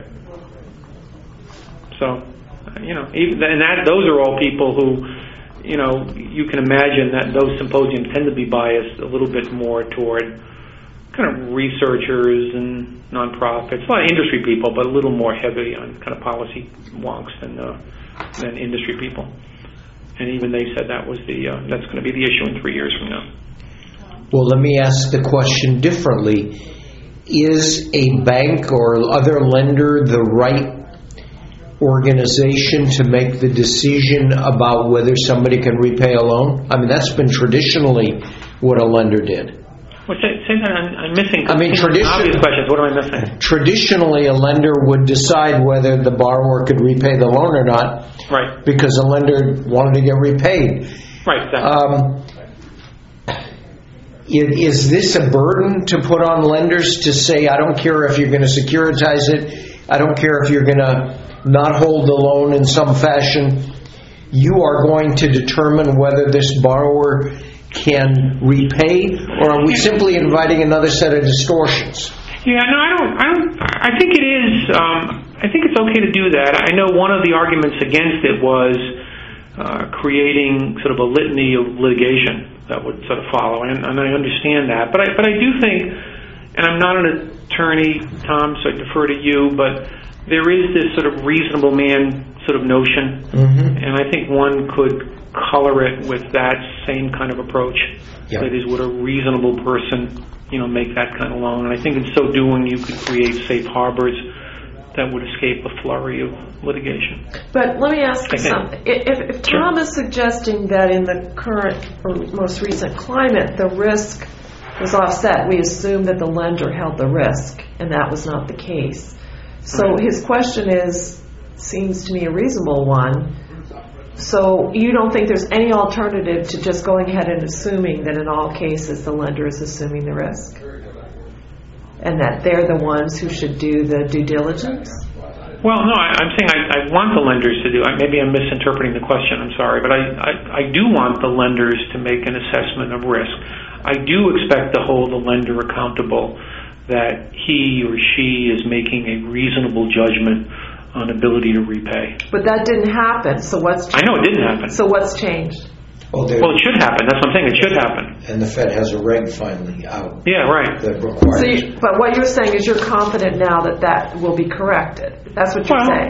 So, those are all people who, you can imagine that those symposiums tend to be biased a little bit more toward kind of researchers and nonprofits, a lot of industry people, but a little more heavy on kind of policy wonks than industry people. And even they said that's going to be the issue in 3 years from now. Well, let me ask the question differently. Is a bank or other lender the right organization to make the decision about whether somebody can repay a loan? I mean, that's been traditionally what a lender did. Well, say that I'm missing. Obvious questions. What am I missing? Traditionally, a lender would decide whether the borrower could repay the loan or not. Right. Because the lender wanted to get repaid. Right. Exactly. Is this a burden to put on lenders to say, I don't care if you're going to securitize it, I don't care if you're going to not hold the loan in some fashion. You are going to determine whether this borrower can repay, or are we simply inviting another set of distortions? Yeah, no, I don't. I think it is. I think it's okay to do that. I know one of the arguments against it was creating sort of a litany of litigation that would sort of follow, and I understand that. But I do think, and I'm not an attorney, Tom, so I defer to you, but there is this sort of reasonable man sort of notion, and I think one could color it with that same kind of approach. Yep. That is, would a reasonable person, make that kind of loan? And I think in so doing, you could create safe harbors that would escape a flurry of litigation. But let me ask you something. If Tom is suggesting that in the current or most recent climate, the risk was offset, we assume that the lender held the risk, and that was not the case. So his question seems to me a reasonable one. So you don't think there's any alternative to just going ahead and assuming that in all cases the lender is assuming the risk? And that they're the ones who should do the due diligence? Well, no, I'm saying I want the lenders to do. Maybe I'm misinterpreting the question. I'm sorry, but I do want the lenders to make an assessment of risk. I do expect to hold the lender accountable that he or she is making a reasonable judgment on ability to repay. But that didn't happen. So what's changed? I know it didn't happen. So what's changed? Well, it should happen. That's what I'm saying. It should happen. And the Fed has a reg finally out. Yeah, right. That requires. But what you're saying is you're confident now that will be corrected. That's what you're saying.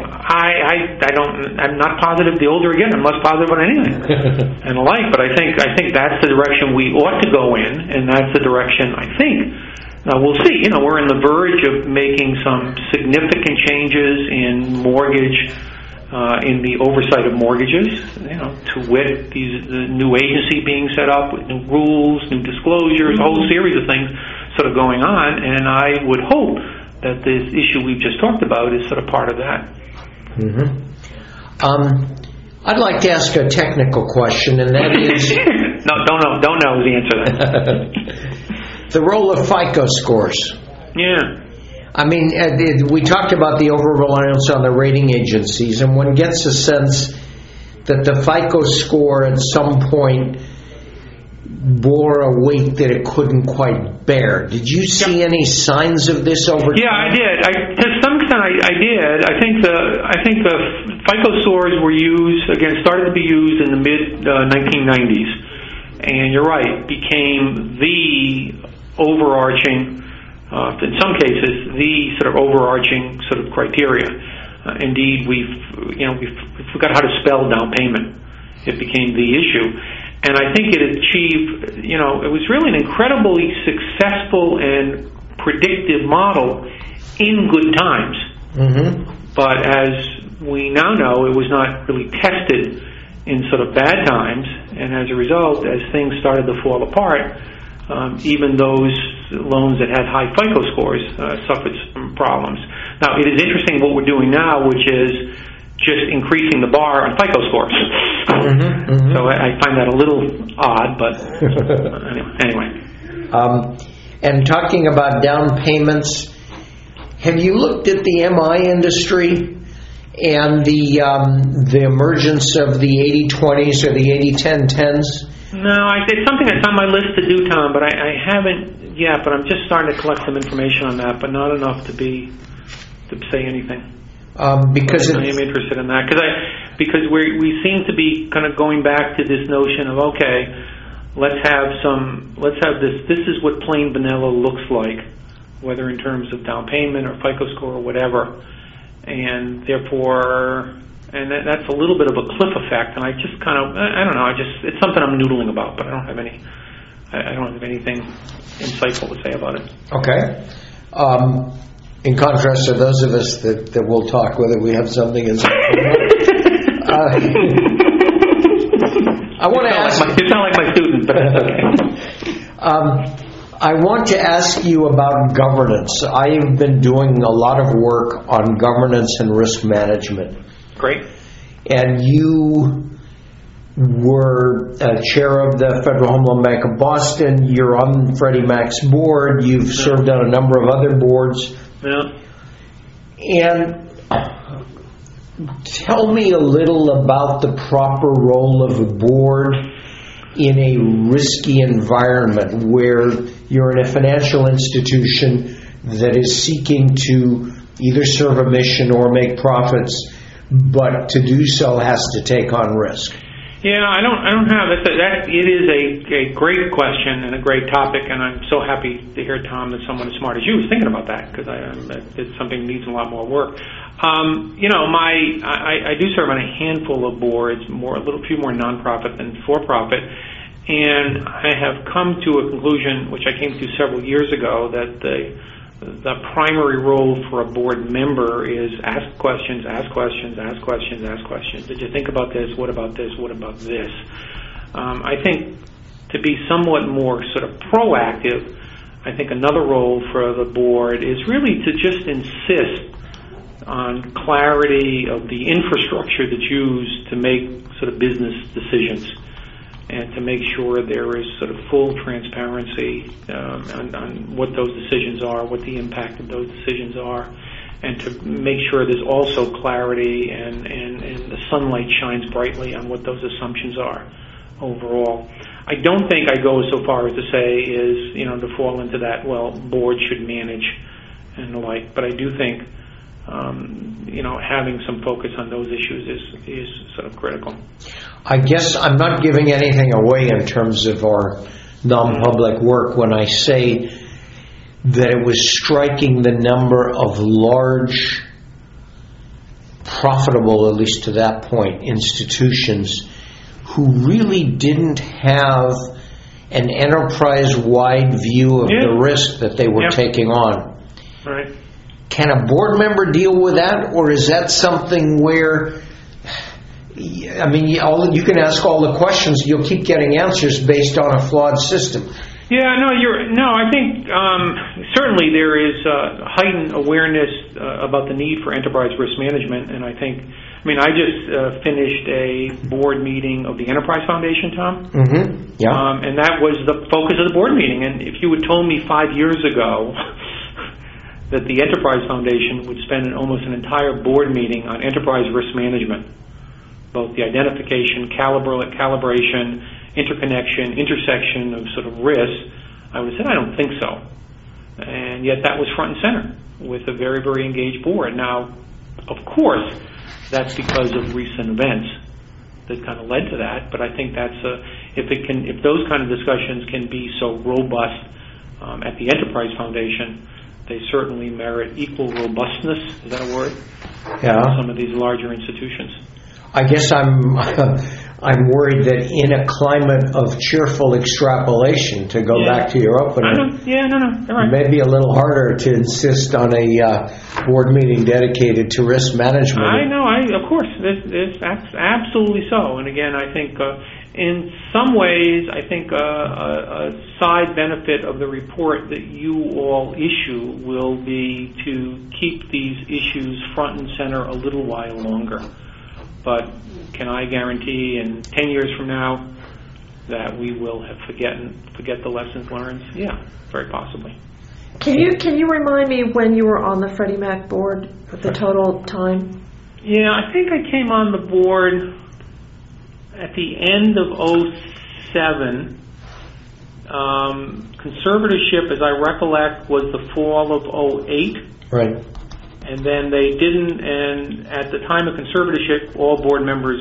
I'm not positive. The older I get, I'm less positive on anything and the like. But I think that's the direction we ought to go in, and that's the direction I think. Now we'll see. We're on the verge of making some significant changes in mortgage. In the oversight of mortgages, to wit, the new agency being set up with new rules, new disclosures, a whole series of things sort of going on, and I would hope that this issue we've just talked about is sort of part of that. I'd like to ask a technical question, and that is... No, don't know the answer to that. The role of FICO scores. Yeah. I mean, we talked about the over-reliance on the rating agencies, and one gets a sense that the FICO score at some point bore a weight that it couldn't quite bear. Did you see any signs of this over time? Yeah, I did. To some extent, I did. I think the FICO scores were started to be used in the mid-1990s, and you're right, became the overarching. In some cases, the sort of overarching sort of criteria. Indeed, we forgot how to spell down payment. It became the issue, and I think it achieved. It was really an incredibly successful and predictive model in good times. But as we now know, it was not really tested in sort of bad times, and as a result, as things started to fall apart. Even those loans that had high FICO scores suffered some problems. Now, it is interesting what we're doing now, which is just increasing the bar on FICO scores. So I find that a little odd, but anyway. And talking about down payments, have you looked at the MI industry and the emergence of the 80-20s or the 80-10-10s? No, it's something that's on my list to do, Tom, but I haven't yet. But I'm just starting to collect some information on that, but not enough to say anything. Because I am interested in that because we seem to be kind of going back to this notion of let's have this. This is what plain vanilla looks like, whether in terms of down payment or FICO score or whatever, and therefore. And that's a little bit of a cliff effect, and I just kind of, I don't know, it's something I'm noodling about, but I don't have anything insightful to say about it. Okay. In contrast to those of us that will talk, whether we have something insightful. I want to ask. You sound like my student, but that's okay. I want to ask you about governance. I have been doing a lot of work on governance and risk management. Great. And you were chair of the Federal Home Loan Bank of Boston. You're on Freddie Mac's board. You've served on a number of other boards. Yeah. And tell me a little about the proper role of a board in a risky environment where you're in a financial institution that is seeking to either serve a mission or make profits, but to do so has to take on risk. Yeah, I don't have it. It is a great question and a great topic, and I'm so happy to hear, Tom, that someone as smart as you is thinking about that, because it's something that needs a lot more work. I do serve on a handful of boards, a few more nonprofit than for-profit, and I have come to a conclusion, which I came to several years ago, that the primary role for a board member is ask questions, ask questions, ask questions, ask questions. Did you think about this? What about this? What about this? I think to be somewhat more sort of proactive, I think another role for the board is really to just insist on clarity of the infrastructure that's used to make sort of business decisions, and to make sure there is sort of full transparency on what those decisions are, what the impact of those decisions are, and to make sure there's also clarity and the sunlight shines brightly on what those assumptions are overall. I don't think I go so far as to say to fall into that, board should manage and the like, but I do think having some focus on those issues is sort of critical. I guess I'm not giving anything away in terms of our non-public work when I say that it was striking the number of large, profitable, at least to that point, institutions who really didn't have an enterprise-wide view of the risk that they were taking on. Right. Can a board member deal with that, or is that something where, you can ask all the questions, you'll keep getting answers based on a flawed system? Yeah, I think certainly there is heightened awareness about the need for enterprise risk management, and I just finished a board meeting of the Enterprise Foundation, Tom. Mm-hmm. Yeah. And that was the focus of the board meeting, and if you had told me 5 years ago that the Enterprise Foundation would spend almost an entire board meeting on enterprise risk management, both the identification, calibration, interconnection, intersection of sort of risk, I would have said, I don't think so. And yet that was front and center with a very, very engaged board. Now, of course, that's because of recent events that kind of led to that, but I think that's if those kind of discussions can be so robust at the Enterprise Foundation, they certainly merit equal robustness. Is that a word? Yeah. Some of these larger institutions. I guess I'm worried that in a climate of cheerful extrapolation, to go back to your opening, right. It may be a little harder to insist on a board meeting dedicated to risk management. I know, of course, that's absolutely so. And again, I think in some ways, I think a side benefit of the report that you all issue will be to keep these issues front and center a little while longer. But can I guarantee in 10 years from now that we will have forget the lessons learned? Yeah, very possibly. Can you remind me when you were on the Freddie Mac board, the total time? Yeah, I think I came on the board at the end of 2007. Conservatorship, as I recollect, was the fall of 2008. Right. And then they didn't, and at the time of conservatorship, all board members,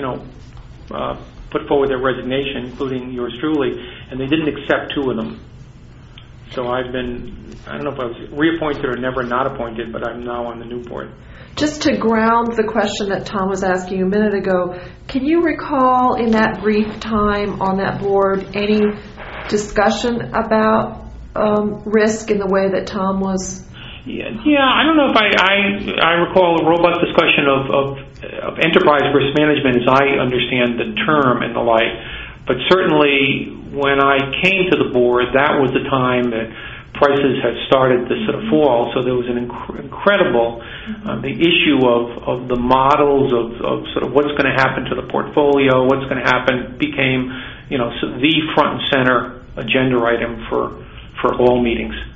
put forward their resignation, including yours truly, and they didn't accept 2 of them. So I don't know if I was reappointed or never not appointed, but I'm now on the new board. Just to ground the question that Tom was asking a minute ago, can you recall in that brief time on that board any discussion about risk in the way that Tom was? Yeah. I don't know if I recall a robust discussion of enterprise risk management as I understand the term and the like. But certainly when I came to the board, that was the time that prices had started to sort of fall. So there was an incredible, the issue of the models of sort of what's going to happen to the portfolio, what's going to happen became, the front and center agenda item for all meetings.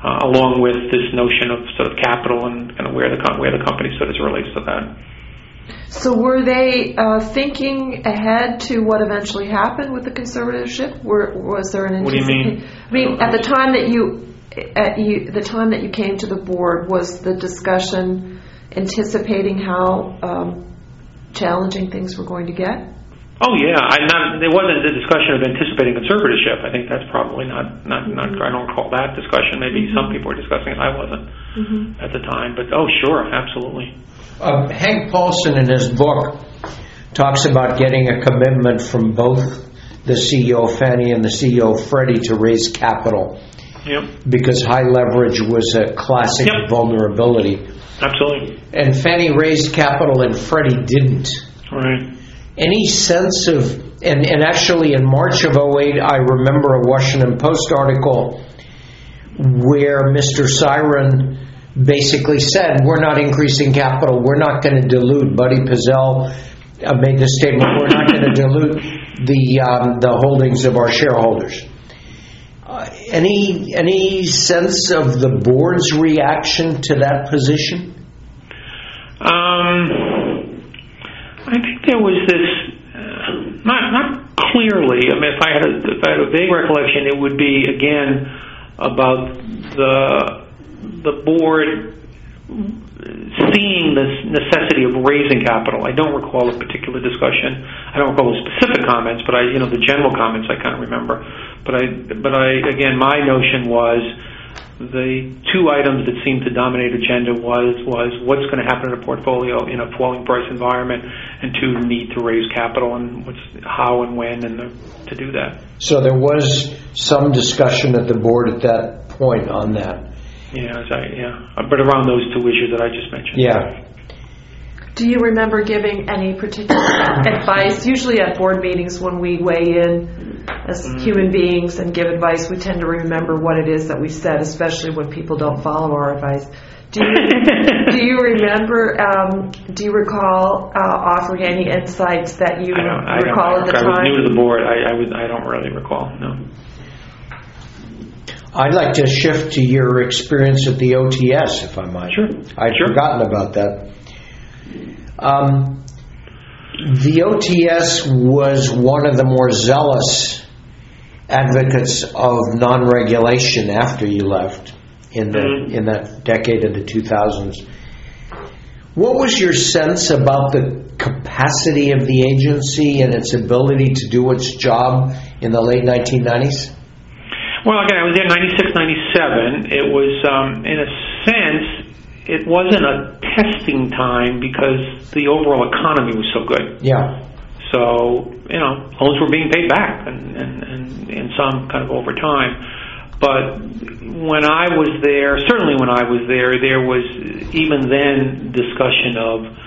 along with this notion of sort of capital and kind of where the company sort of relates to that. So were they thinking ahead to what eventually happened with the conservatorship? Was there an What do you mean? I mean, at the time that you came to the board, was the discussion anticipating how challenging things were going to get? Oh yeah, there wasn't the discussion of anticipating conservatorship. I think that's probably not. I don't recall that discussion. Maybe some people were discussing it. I wasn't at the time. But oh sure, absolutely. Hank Paulson in his book talks about getting a commitment from both the CEO of Fannie and the CEO of Freddie to raise capital. Yep. Because high leverage was a classic vulnerability. Absolutely. And Fannie raised capital and Freddie didn't. Right. Any sense of, and actually in March of 2008, I remember a Washington Post article where Mr. Siren basically said, we're not increasing capital, we're not going to dilute. Buddy Pizzell made the statement, we're not going to dilute the holdings of our shareholders. Any sense of the board's reaction to that position? I think there was this, not clearly. I mean, if I had a vague recollection, it would be again about the board seeing the necessity of raising capital. I don't recall a particular discussion. I don't recall the specific comments, but the general comments I kind of remember. But again, my notion was the two items that seemed to dominate agenda was what's going to happen in a portfolio in a falling price environment, and two, the need to raise capital, and how and when to do that. So there was some discussion at the board at that point on that. But around those two issues that I just mentioned. Yeah. Do you remember giving any particular advice? Usually at board meetings when we weigh in as human beings and give advice, we tend to remember what it is that we said, especially when people don't follow our advice. Do you remember, do you recall offering any insights that you recall at the time? I was new to the board. I don't really recall, no. I'd like to shift to your experience at the OTS, if I might. Sure. I'd forgotten about that. The OTS was one of the more zealous advocates of non-regulation after you left in that decade of the 2000s. What was your sense about the capacity of the agency and its ability to do its job in the late 1990s? Well, again, I was there 96, 97. It was, in a sense, it wasn't a testing time because the overall economy was so good. Yeah. So, loans were being paid back and some kind of over time. But when I was there, certainly when I was there was even then discussion of,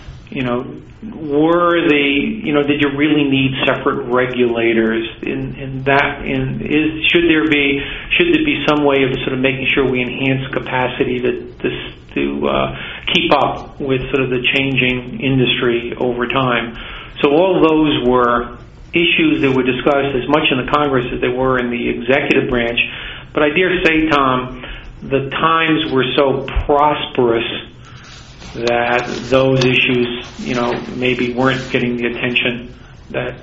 did you really need separate regulators should there be some way of sort of making sure we enhance capacity to keep up with sort of the changing industry over time. So all those were issues that were discussed as much in the Congress as they were in the executive branch. But I dare say, Tom, the times were so prosperous that those issues, maybe weren't getting the attention that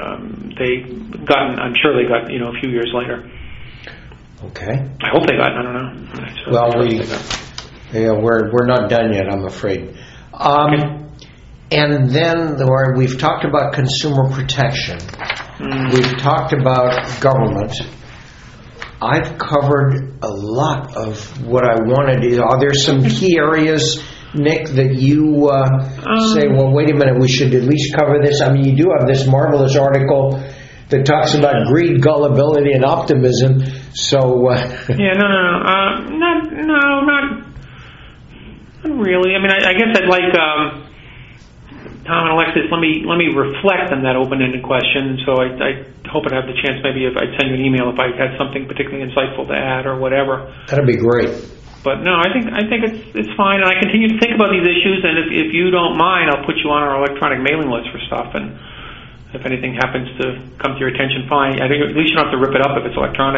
I'm sure they got, a few years later. Okay. I hope they got, I don't know. Well, we're not done yet, I'm afraid. Okay. And then we've talked about consumer protection. We've talked about government. I've covered a lot of what I wanted. Are there some key areas, Nick, that you say, well, wait a minute, we should at least cover this? I mean, you do have this marvelous article that talks about greed, gullibility, and optimism. So not really. I mean, I guess I'd like Tom and Alexis. Let me reflect on that open-ended question. So I hope I'd have the chance. Maybe if I'd send you an email if I had something particularly insightful to add or whatever. That'd be great. But no, I think it's fine, and I continue to think about these issues. And if you don't mind, I'll put you on our electronic mailing list for stuff, and If anything happens to come to your attention, fine. I think at least you don't have to rip it up if it's electronic.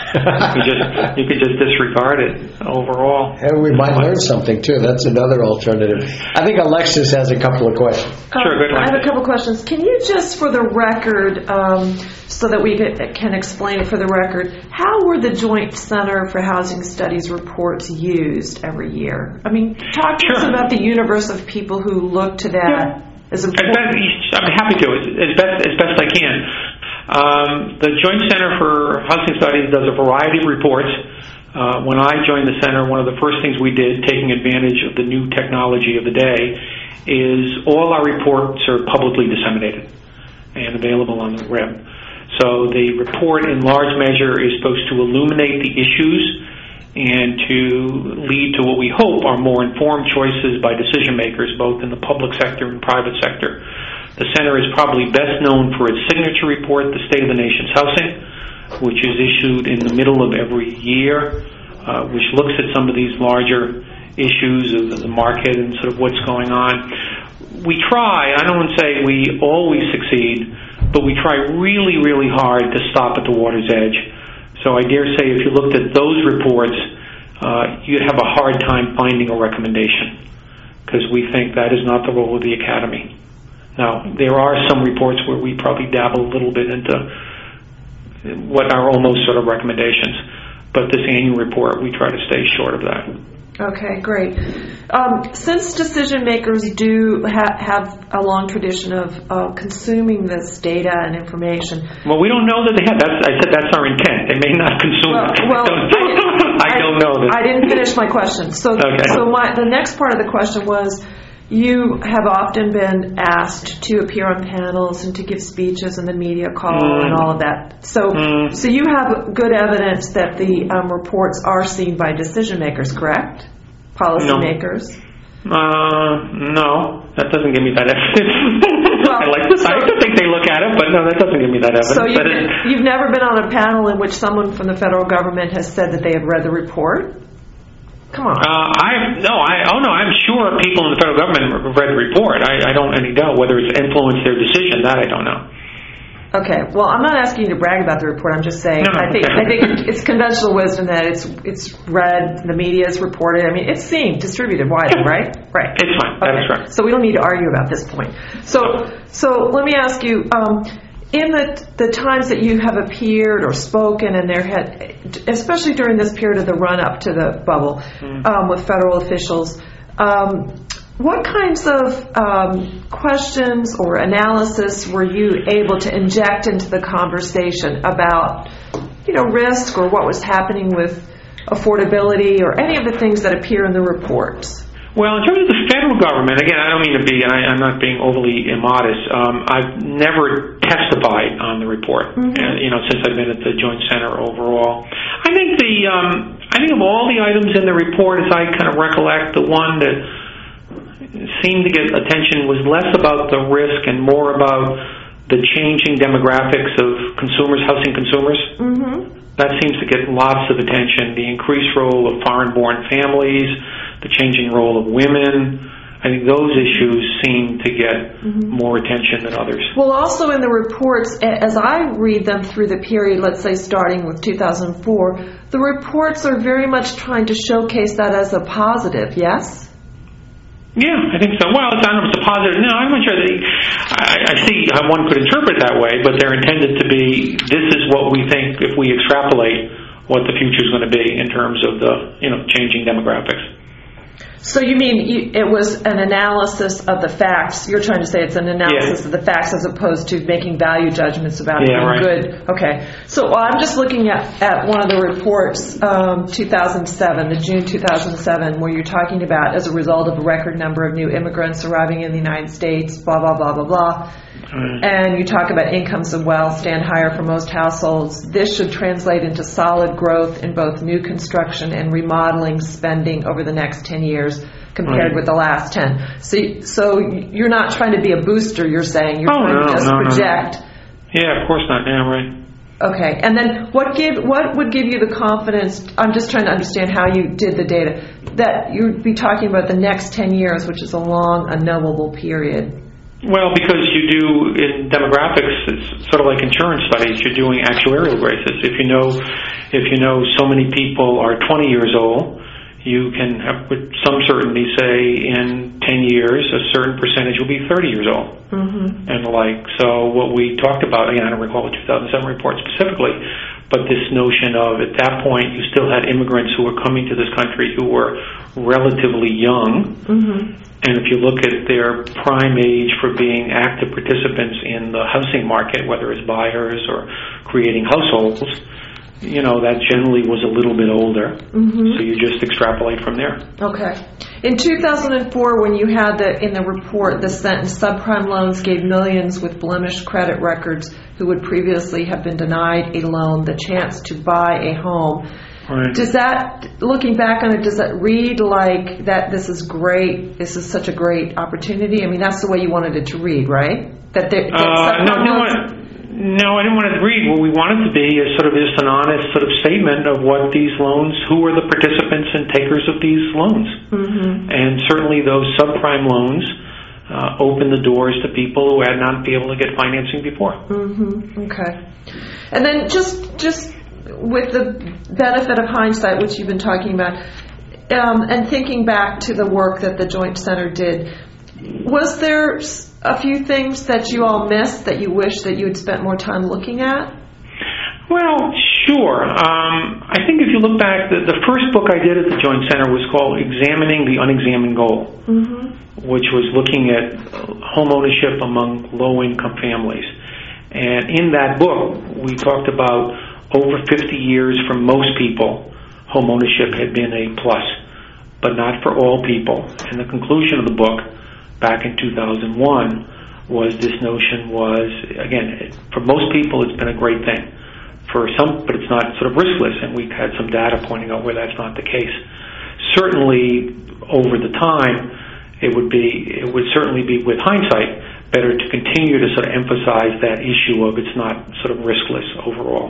You can just disregard it overall. And we might learn something too. That's another alternative. I think Alexis has a couple of questions. Sure, good. I have a couple of questions. Can you just, for the record, so that we can explain it for the record, how were the Joint Center for Housing Studies reports used every year? I mean, talk to us about the universe of people who look to that. Yeah. I'm happy to, as best I can. The Joint Center for Housing Studies does a variety of reports. When I joined the center, one of the first things we did, taking advantage of the new technology of the day, is all our reports are publicly disseminated and available on the web. So the report, in large measure, is supposed to illuminate the issues and to lead to what we hope are more informed choices by decision makers, both in the public sector and private sector. The center is probably best known for its signature report, The State of the Nation's Housing, which is issued in the middle of every year, which looks at some of these larger issues of the market and sort of what's going on. We try, I don't want to say we always succeed, but we try really, really hard to stop at the water's edge. So I dare say if you looked at those reports, you'd have a hard time finding a recommendation, because we think that is not the role of the Academy. Now, there are some reports where we probably dabble a little bit into what are almost sort of recommendations, but this annual report, we try to stay short of that. Okay, great. Since decision makers do have a long tradition of consuming this data and information. Well, we don't know that they have. I said that's our intent. They may not consume it. I don't know that. I didn't finish my question. So the next part of the question was, you have often been asked to appear on panels and to give speeches and the media call and all of that. So you have good evidence that the reports are seen by decision makers, correct? Policy makers? No, that doesn't give me that evidence. I like to think they look at it, but no, that doesn't give me that evidence. So you've never been on a panel in which someone from the federal government has said that they have read the report? Come on. I'm sure people in the federal government have read the report. I don't any doubt whether it's influenced their decision. That I don't know. Okay. Well, I'm not asking you to brag about the report. I'm just saying I think it's conventional wisdom that it's read, the media is reported. I mean, it's seen, distributed widely, right? Right. It's fine. Okay. That is right. So we don't need to argue about this point. So let me ask you. In the times that you have appeared or spoken, and especially during this period of the run-up to the bubble with federal officials, what kinds of questions or analysis were you able to inject into the conversation about, risk or what was happening with affordability or any of the things that appear in the reports? Well, in terms of the federal government, again, I don't mean to be, and I'm not being overly immodest. I've never testified on the report, and, since I've been at the Joint Center overall. I think of all the items in the report, as I kind of recollect, the one that seemed to get attention was less about the risk and more about the changing demographics of housing consumers. Mm-hmm. That seems to get lots of attention. The increased role of foreign-born families, the changing role of women. I think those issues seem to get more attention than others. Well, also in the reports, as I read them through the period, let's say starting with 2004, the reports are very much trying to showcase that as a positive, yes? Yeah, I think so. Well, I don't know if it's a positive. No, I'm not sure. I see how one could interpret it that way, but they're intended to be, this is what we think if we extrapolate what the future is going to be in terms of the changing demographics. So you mean it was an analysis of the facts? You're trying to say it's an analysis of the facts as opposed to making value judgments about good. Okay. So I'm just looking at one of the reports, 2007, the June 2007, where you're talking about as a result of a record number of new immigrants arriving in the United States, blah, blah, blah, blah, blah. And you talk about incomes and wealth stand higher for most households. This should translate into solid growth in both new construction and remodeling spending over the next 10 years compared with the last 10. So you're not trying to be a booster, you're saying. You're trying to just project. No. Yeah, of course not. Yeah, right. Okay. And then what would give you the confidence, I'm just trying to understand how you did the data, that you'd be talking about the next 10 years, which is a long, unknowable period. Well, because you do, in demographics, it's sort of like insurance studies. You're doing actuarial basis. If you know so many people are 20 years old, you can have with some certainty say in 10 years a certain percentage will be 30 years old. Mm-hmm. And the like. So what we talked about, again, I don't recall the 2007 report specifically, but this notion of at that point you still had immigrants who were coming to this country who were relatively young. Mm-hmm. And if you look at their prime age for being active participants in the housing market, whether as buyers or creating households, that generally was a little bit older. Mm-hmm. So you just extrapolate from there. Okay. In 2004, when you had in the report the sentence, subprime loans gave millions with blemished credit records who would previously have been denied a loan the chance to buy a home. Right. Does that, looking back on it, does that read like that this is great, this is such a great opportunity? I mean, that's the way you wanted it to read, right? No, I didn't want it to read. What we wanted to be is sort of just an honest sort of statement of what these loans, who are the participants and takers of these loans. Mm-hmm. And certainly those subprime loans open the doors to people who had not been able to get financing before. Mm-hmm. Okay. And then just with the benefit of hindsight, which you've been talking about, and thinking back to the work that the Joint Center did, was there a few things that you all missed that you wish that you had spent more time looking at? Well, sure. I think if you look back, the first book I did at the Joint Center was called Examining the Unexamined Goal, mm-hmm. which was looking at home ownership among low-income families. And in that book, we talked about over 50 years for most people, home ownership had been a plus, but not for all people. And the conclusion of the book back in 2001 was this notion was, again, for most people it's been a great thing. For some, but it's not sort of riskless, and we've had some data pointing out where that's not the case. Certainly, over the time, it would certainly be, with hindsight, better to continue to sort of emphasize that issue of it's not sort of riskless overall.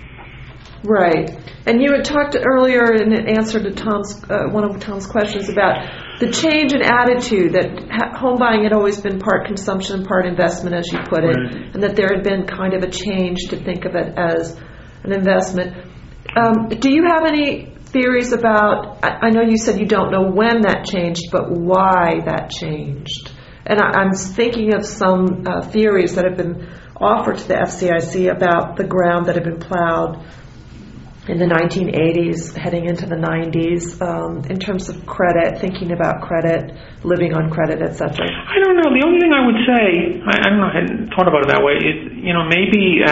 Right. And you had talked earlier in answer to one of Tom's questions about the change in attitude, that home buying had always been part consumption, part investment, as you put it, right. And that there had been kind of a change to think of it as an investment. Do you have any theories about, I know you said you don't know when that changed, but why that changed? And I'm thinking of some theories that have been offered to the FCIC about the ground that had been plowed in the 1980s, heading into the 90s, in terms of credit, thinking about credit, living on credit, etc. I don't know. The only thing I would say, I don't know, I hadn't thought about it that way, is, maybe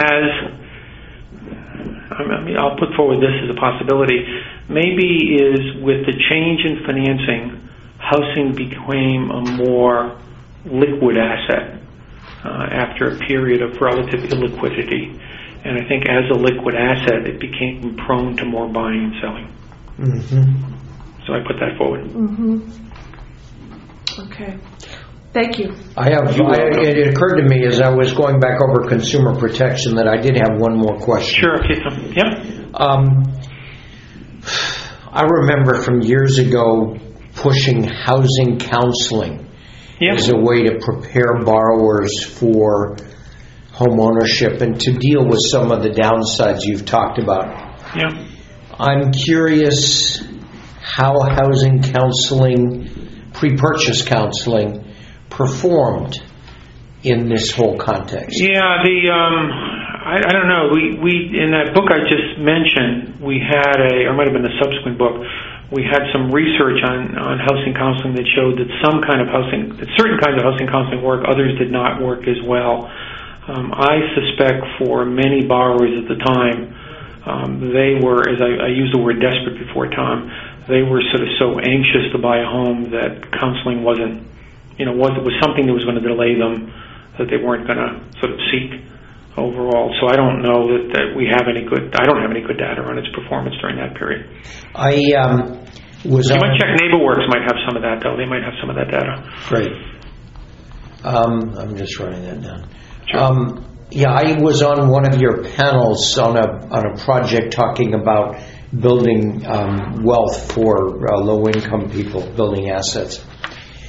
I'll put forward this as a possibility, maybe is with the change in financing, housing became a more liquid asset after a period of relative illiquidity. And I think as a liquid asset, it became prone to more buying and selling. Mm-hmm. So I put that forward. Mm-hmm. Okay. Thank you. It occurred to me as I was going back over consumer protection that I did have one more question. Sure. Yep. I remember from years ago pushing housing counseling as a way to prepare borrowers for home ownership and to deal with some of the downsides you've talked about. Yeah. I'm curious how housing counseling, pre-purchase counseling, performed in this whole context. Yeah, I don't know. We in that book I just mentioned, we had or it might have been a subsequent book, we had some research on housing counseling that showed that certain kinds of housing counseling work, others did not work as well. I suspect for many borrowers at the time, they were, as I used the word desperate before, Tom, they were sort of so anxious to buy a home that counseling wasn't, was something that was going to delay them, that they weren't going to sort of seek overall. So I don't know that we have any good, I don't have any good data on its performance during that period. You might check NeighborWorks might have some of that, though. They might have some of that data. Great. I'm just writing that down. Sure. I was on one of your panels on a project talking about building wealth for low-income people, building assets.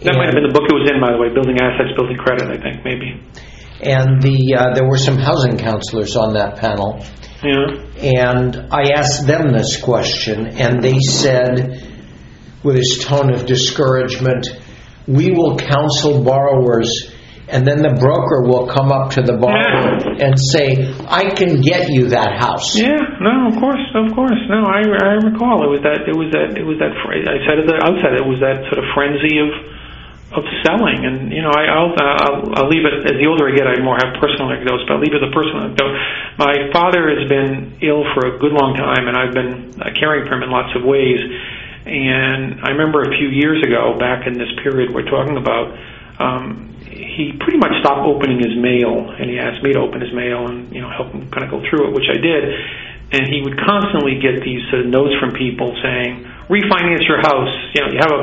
That might have been the book it was in, by the way, Building Assets, Building Credit, I think, maybe. And there were some housing counselors on that panel. Yeah. And I asked them this question, and they said, with this tone of discouragement, we will counsel borrowers, and then the broker will come up to the borrower and say, I can get you that house. Yeah, no, of course. No, I recall it was that phrase. I said at the outset, it was that sort of frenzy of selling, and I'll leave it. As the older I get, I more have personal anecdotes, but I'll leave it the personal anecdote. My father has been ill for a good long time, and I've been caring for him in lots of ways. And I remember a few years ago, back in this period we're talking about, he pretty much stopped opening his mail, and he asked me to open his mail and help him kind of go through it, which I did. And he would constantly get these notes from people saying, refinance your house. You have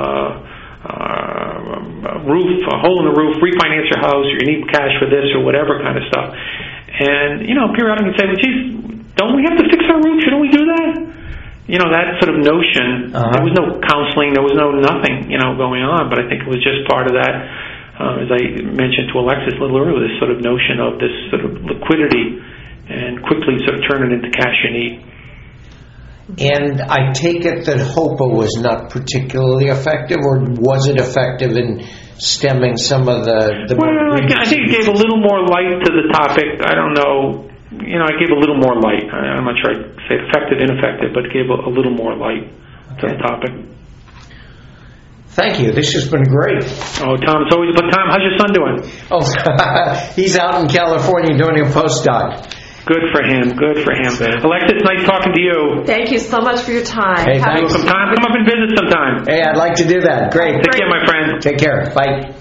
a roof, a hole in the roof, refinance your house, or you need cash for this or whatever kind of stuff. And, periodically he'd say, well, geez, don't we have to fix our roof? Shouldn't we do that? That sort of notion, there was no counseling, there was nothing, going on, but I think it was just part of that, as I mentioned to Alexis a little earlier, this sort of notion of this sort of liquidity and quickly sort of turn it into cash you need. And I take it that HOPA was not particularly effective, or was it effective in stemming some of the Well, I think it gave a little more light to the topic. I don't know. I gave a little more light. I'm not sure I'd say effective, ineffective, but gave a little more light to the topic. Thank you. This has been great. Oh, Tom, it's always. But Tom, how's your son doing? Oh, he's out in California doing a postdoc. Good for him. Alexis, nice talking to you. Thank you so much for your time. Hey, thanks. Come up and visit sometime. Hey, I'd like to do that. Great. Take care, my friend. Take care. Bye.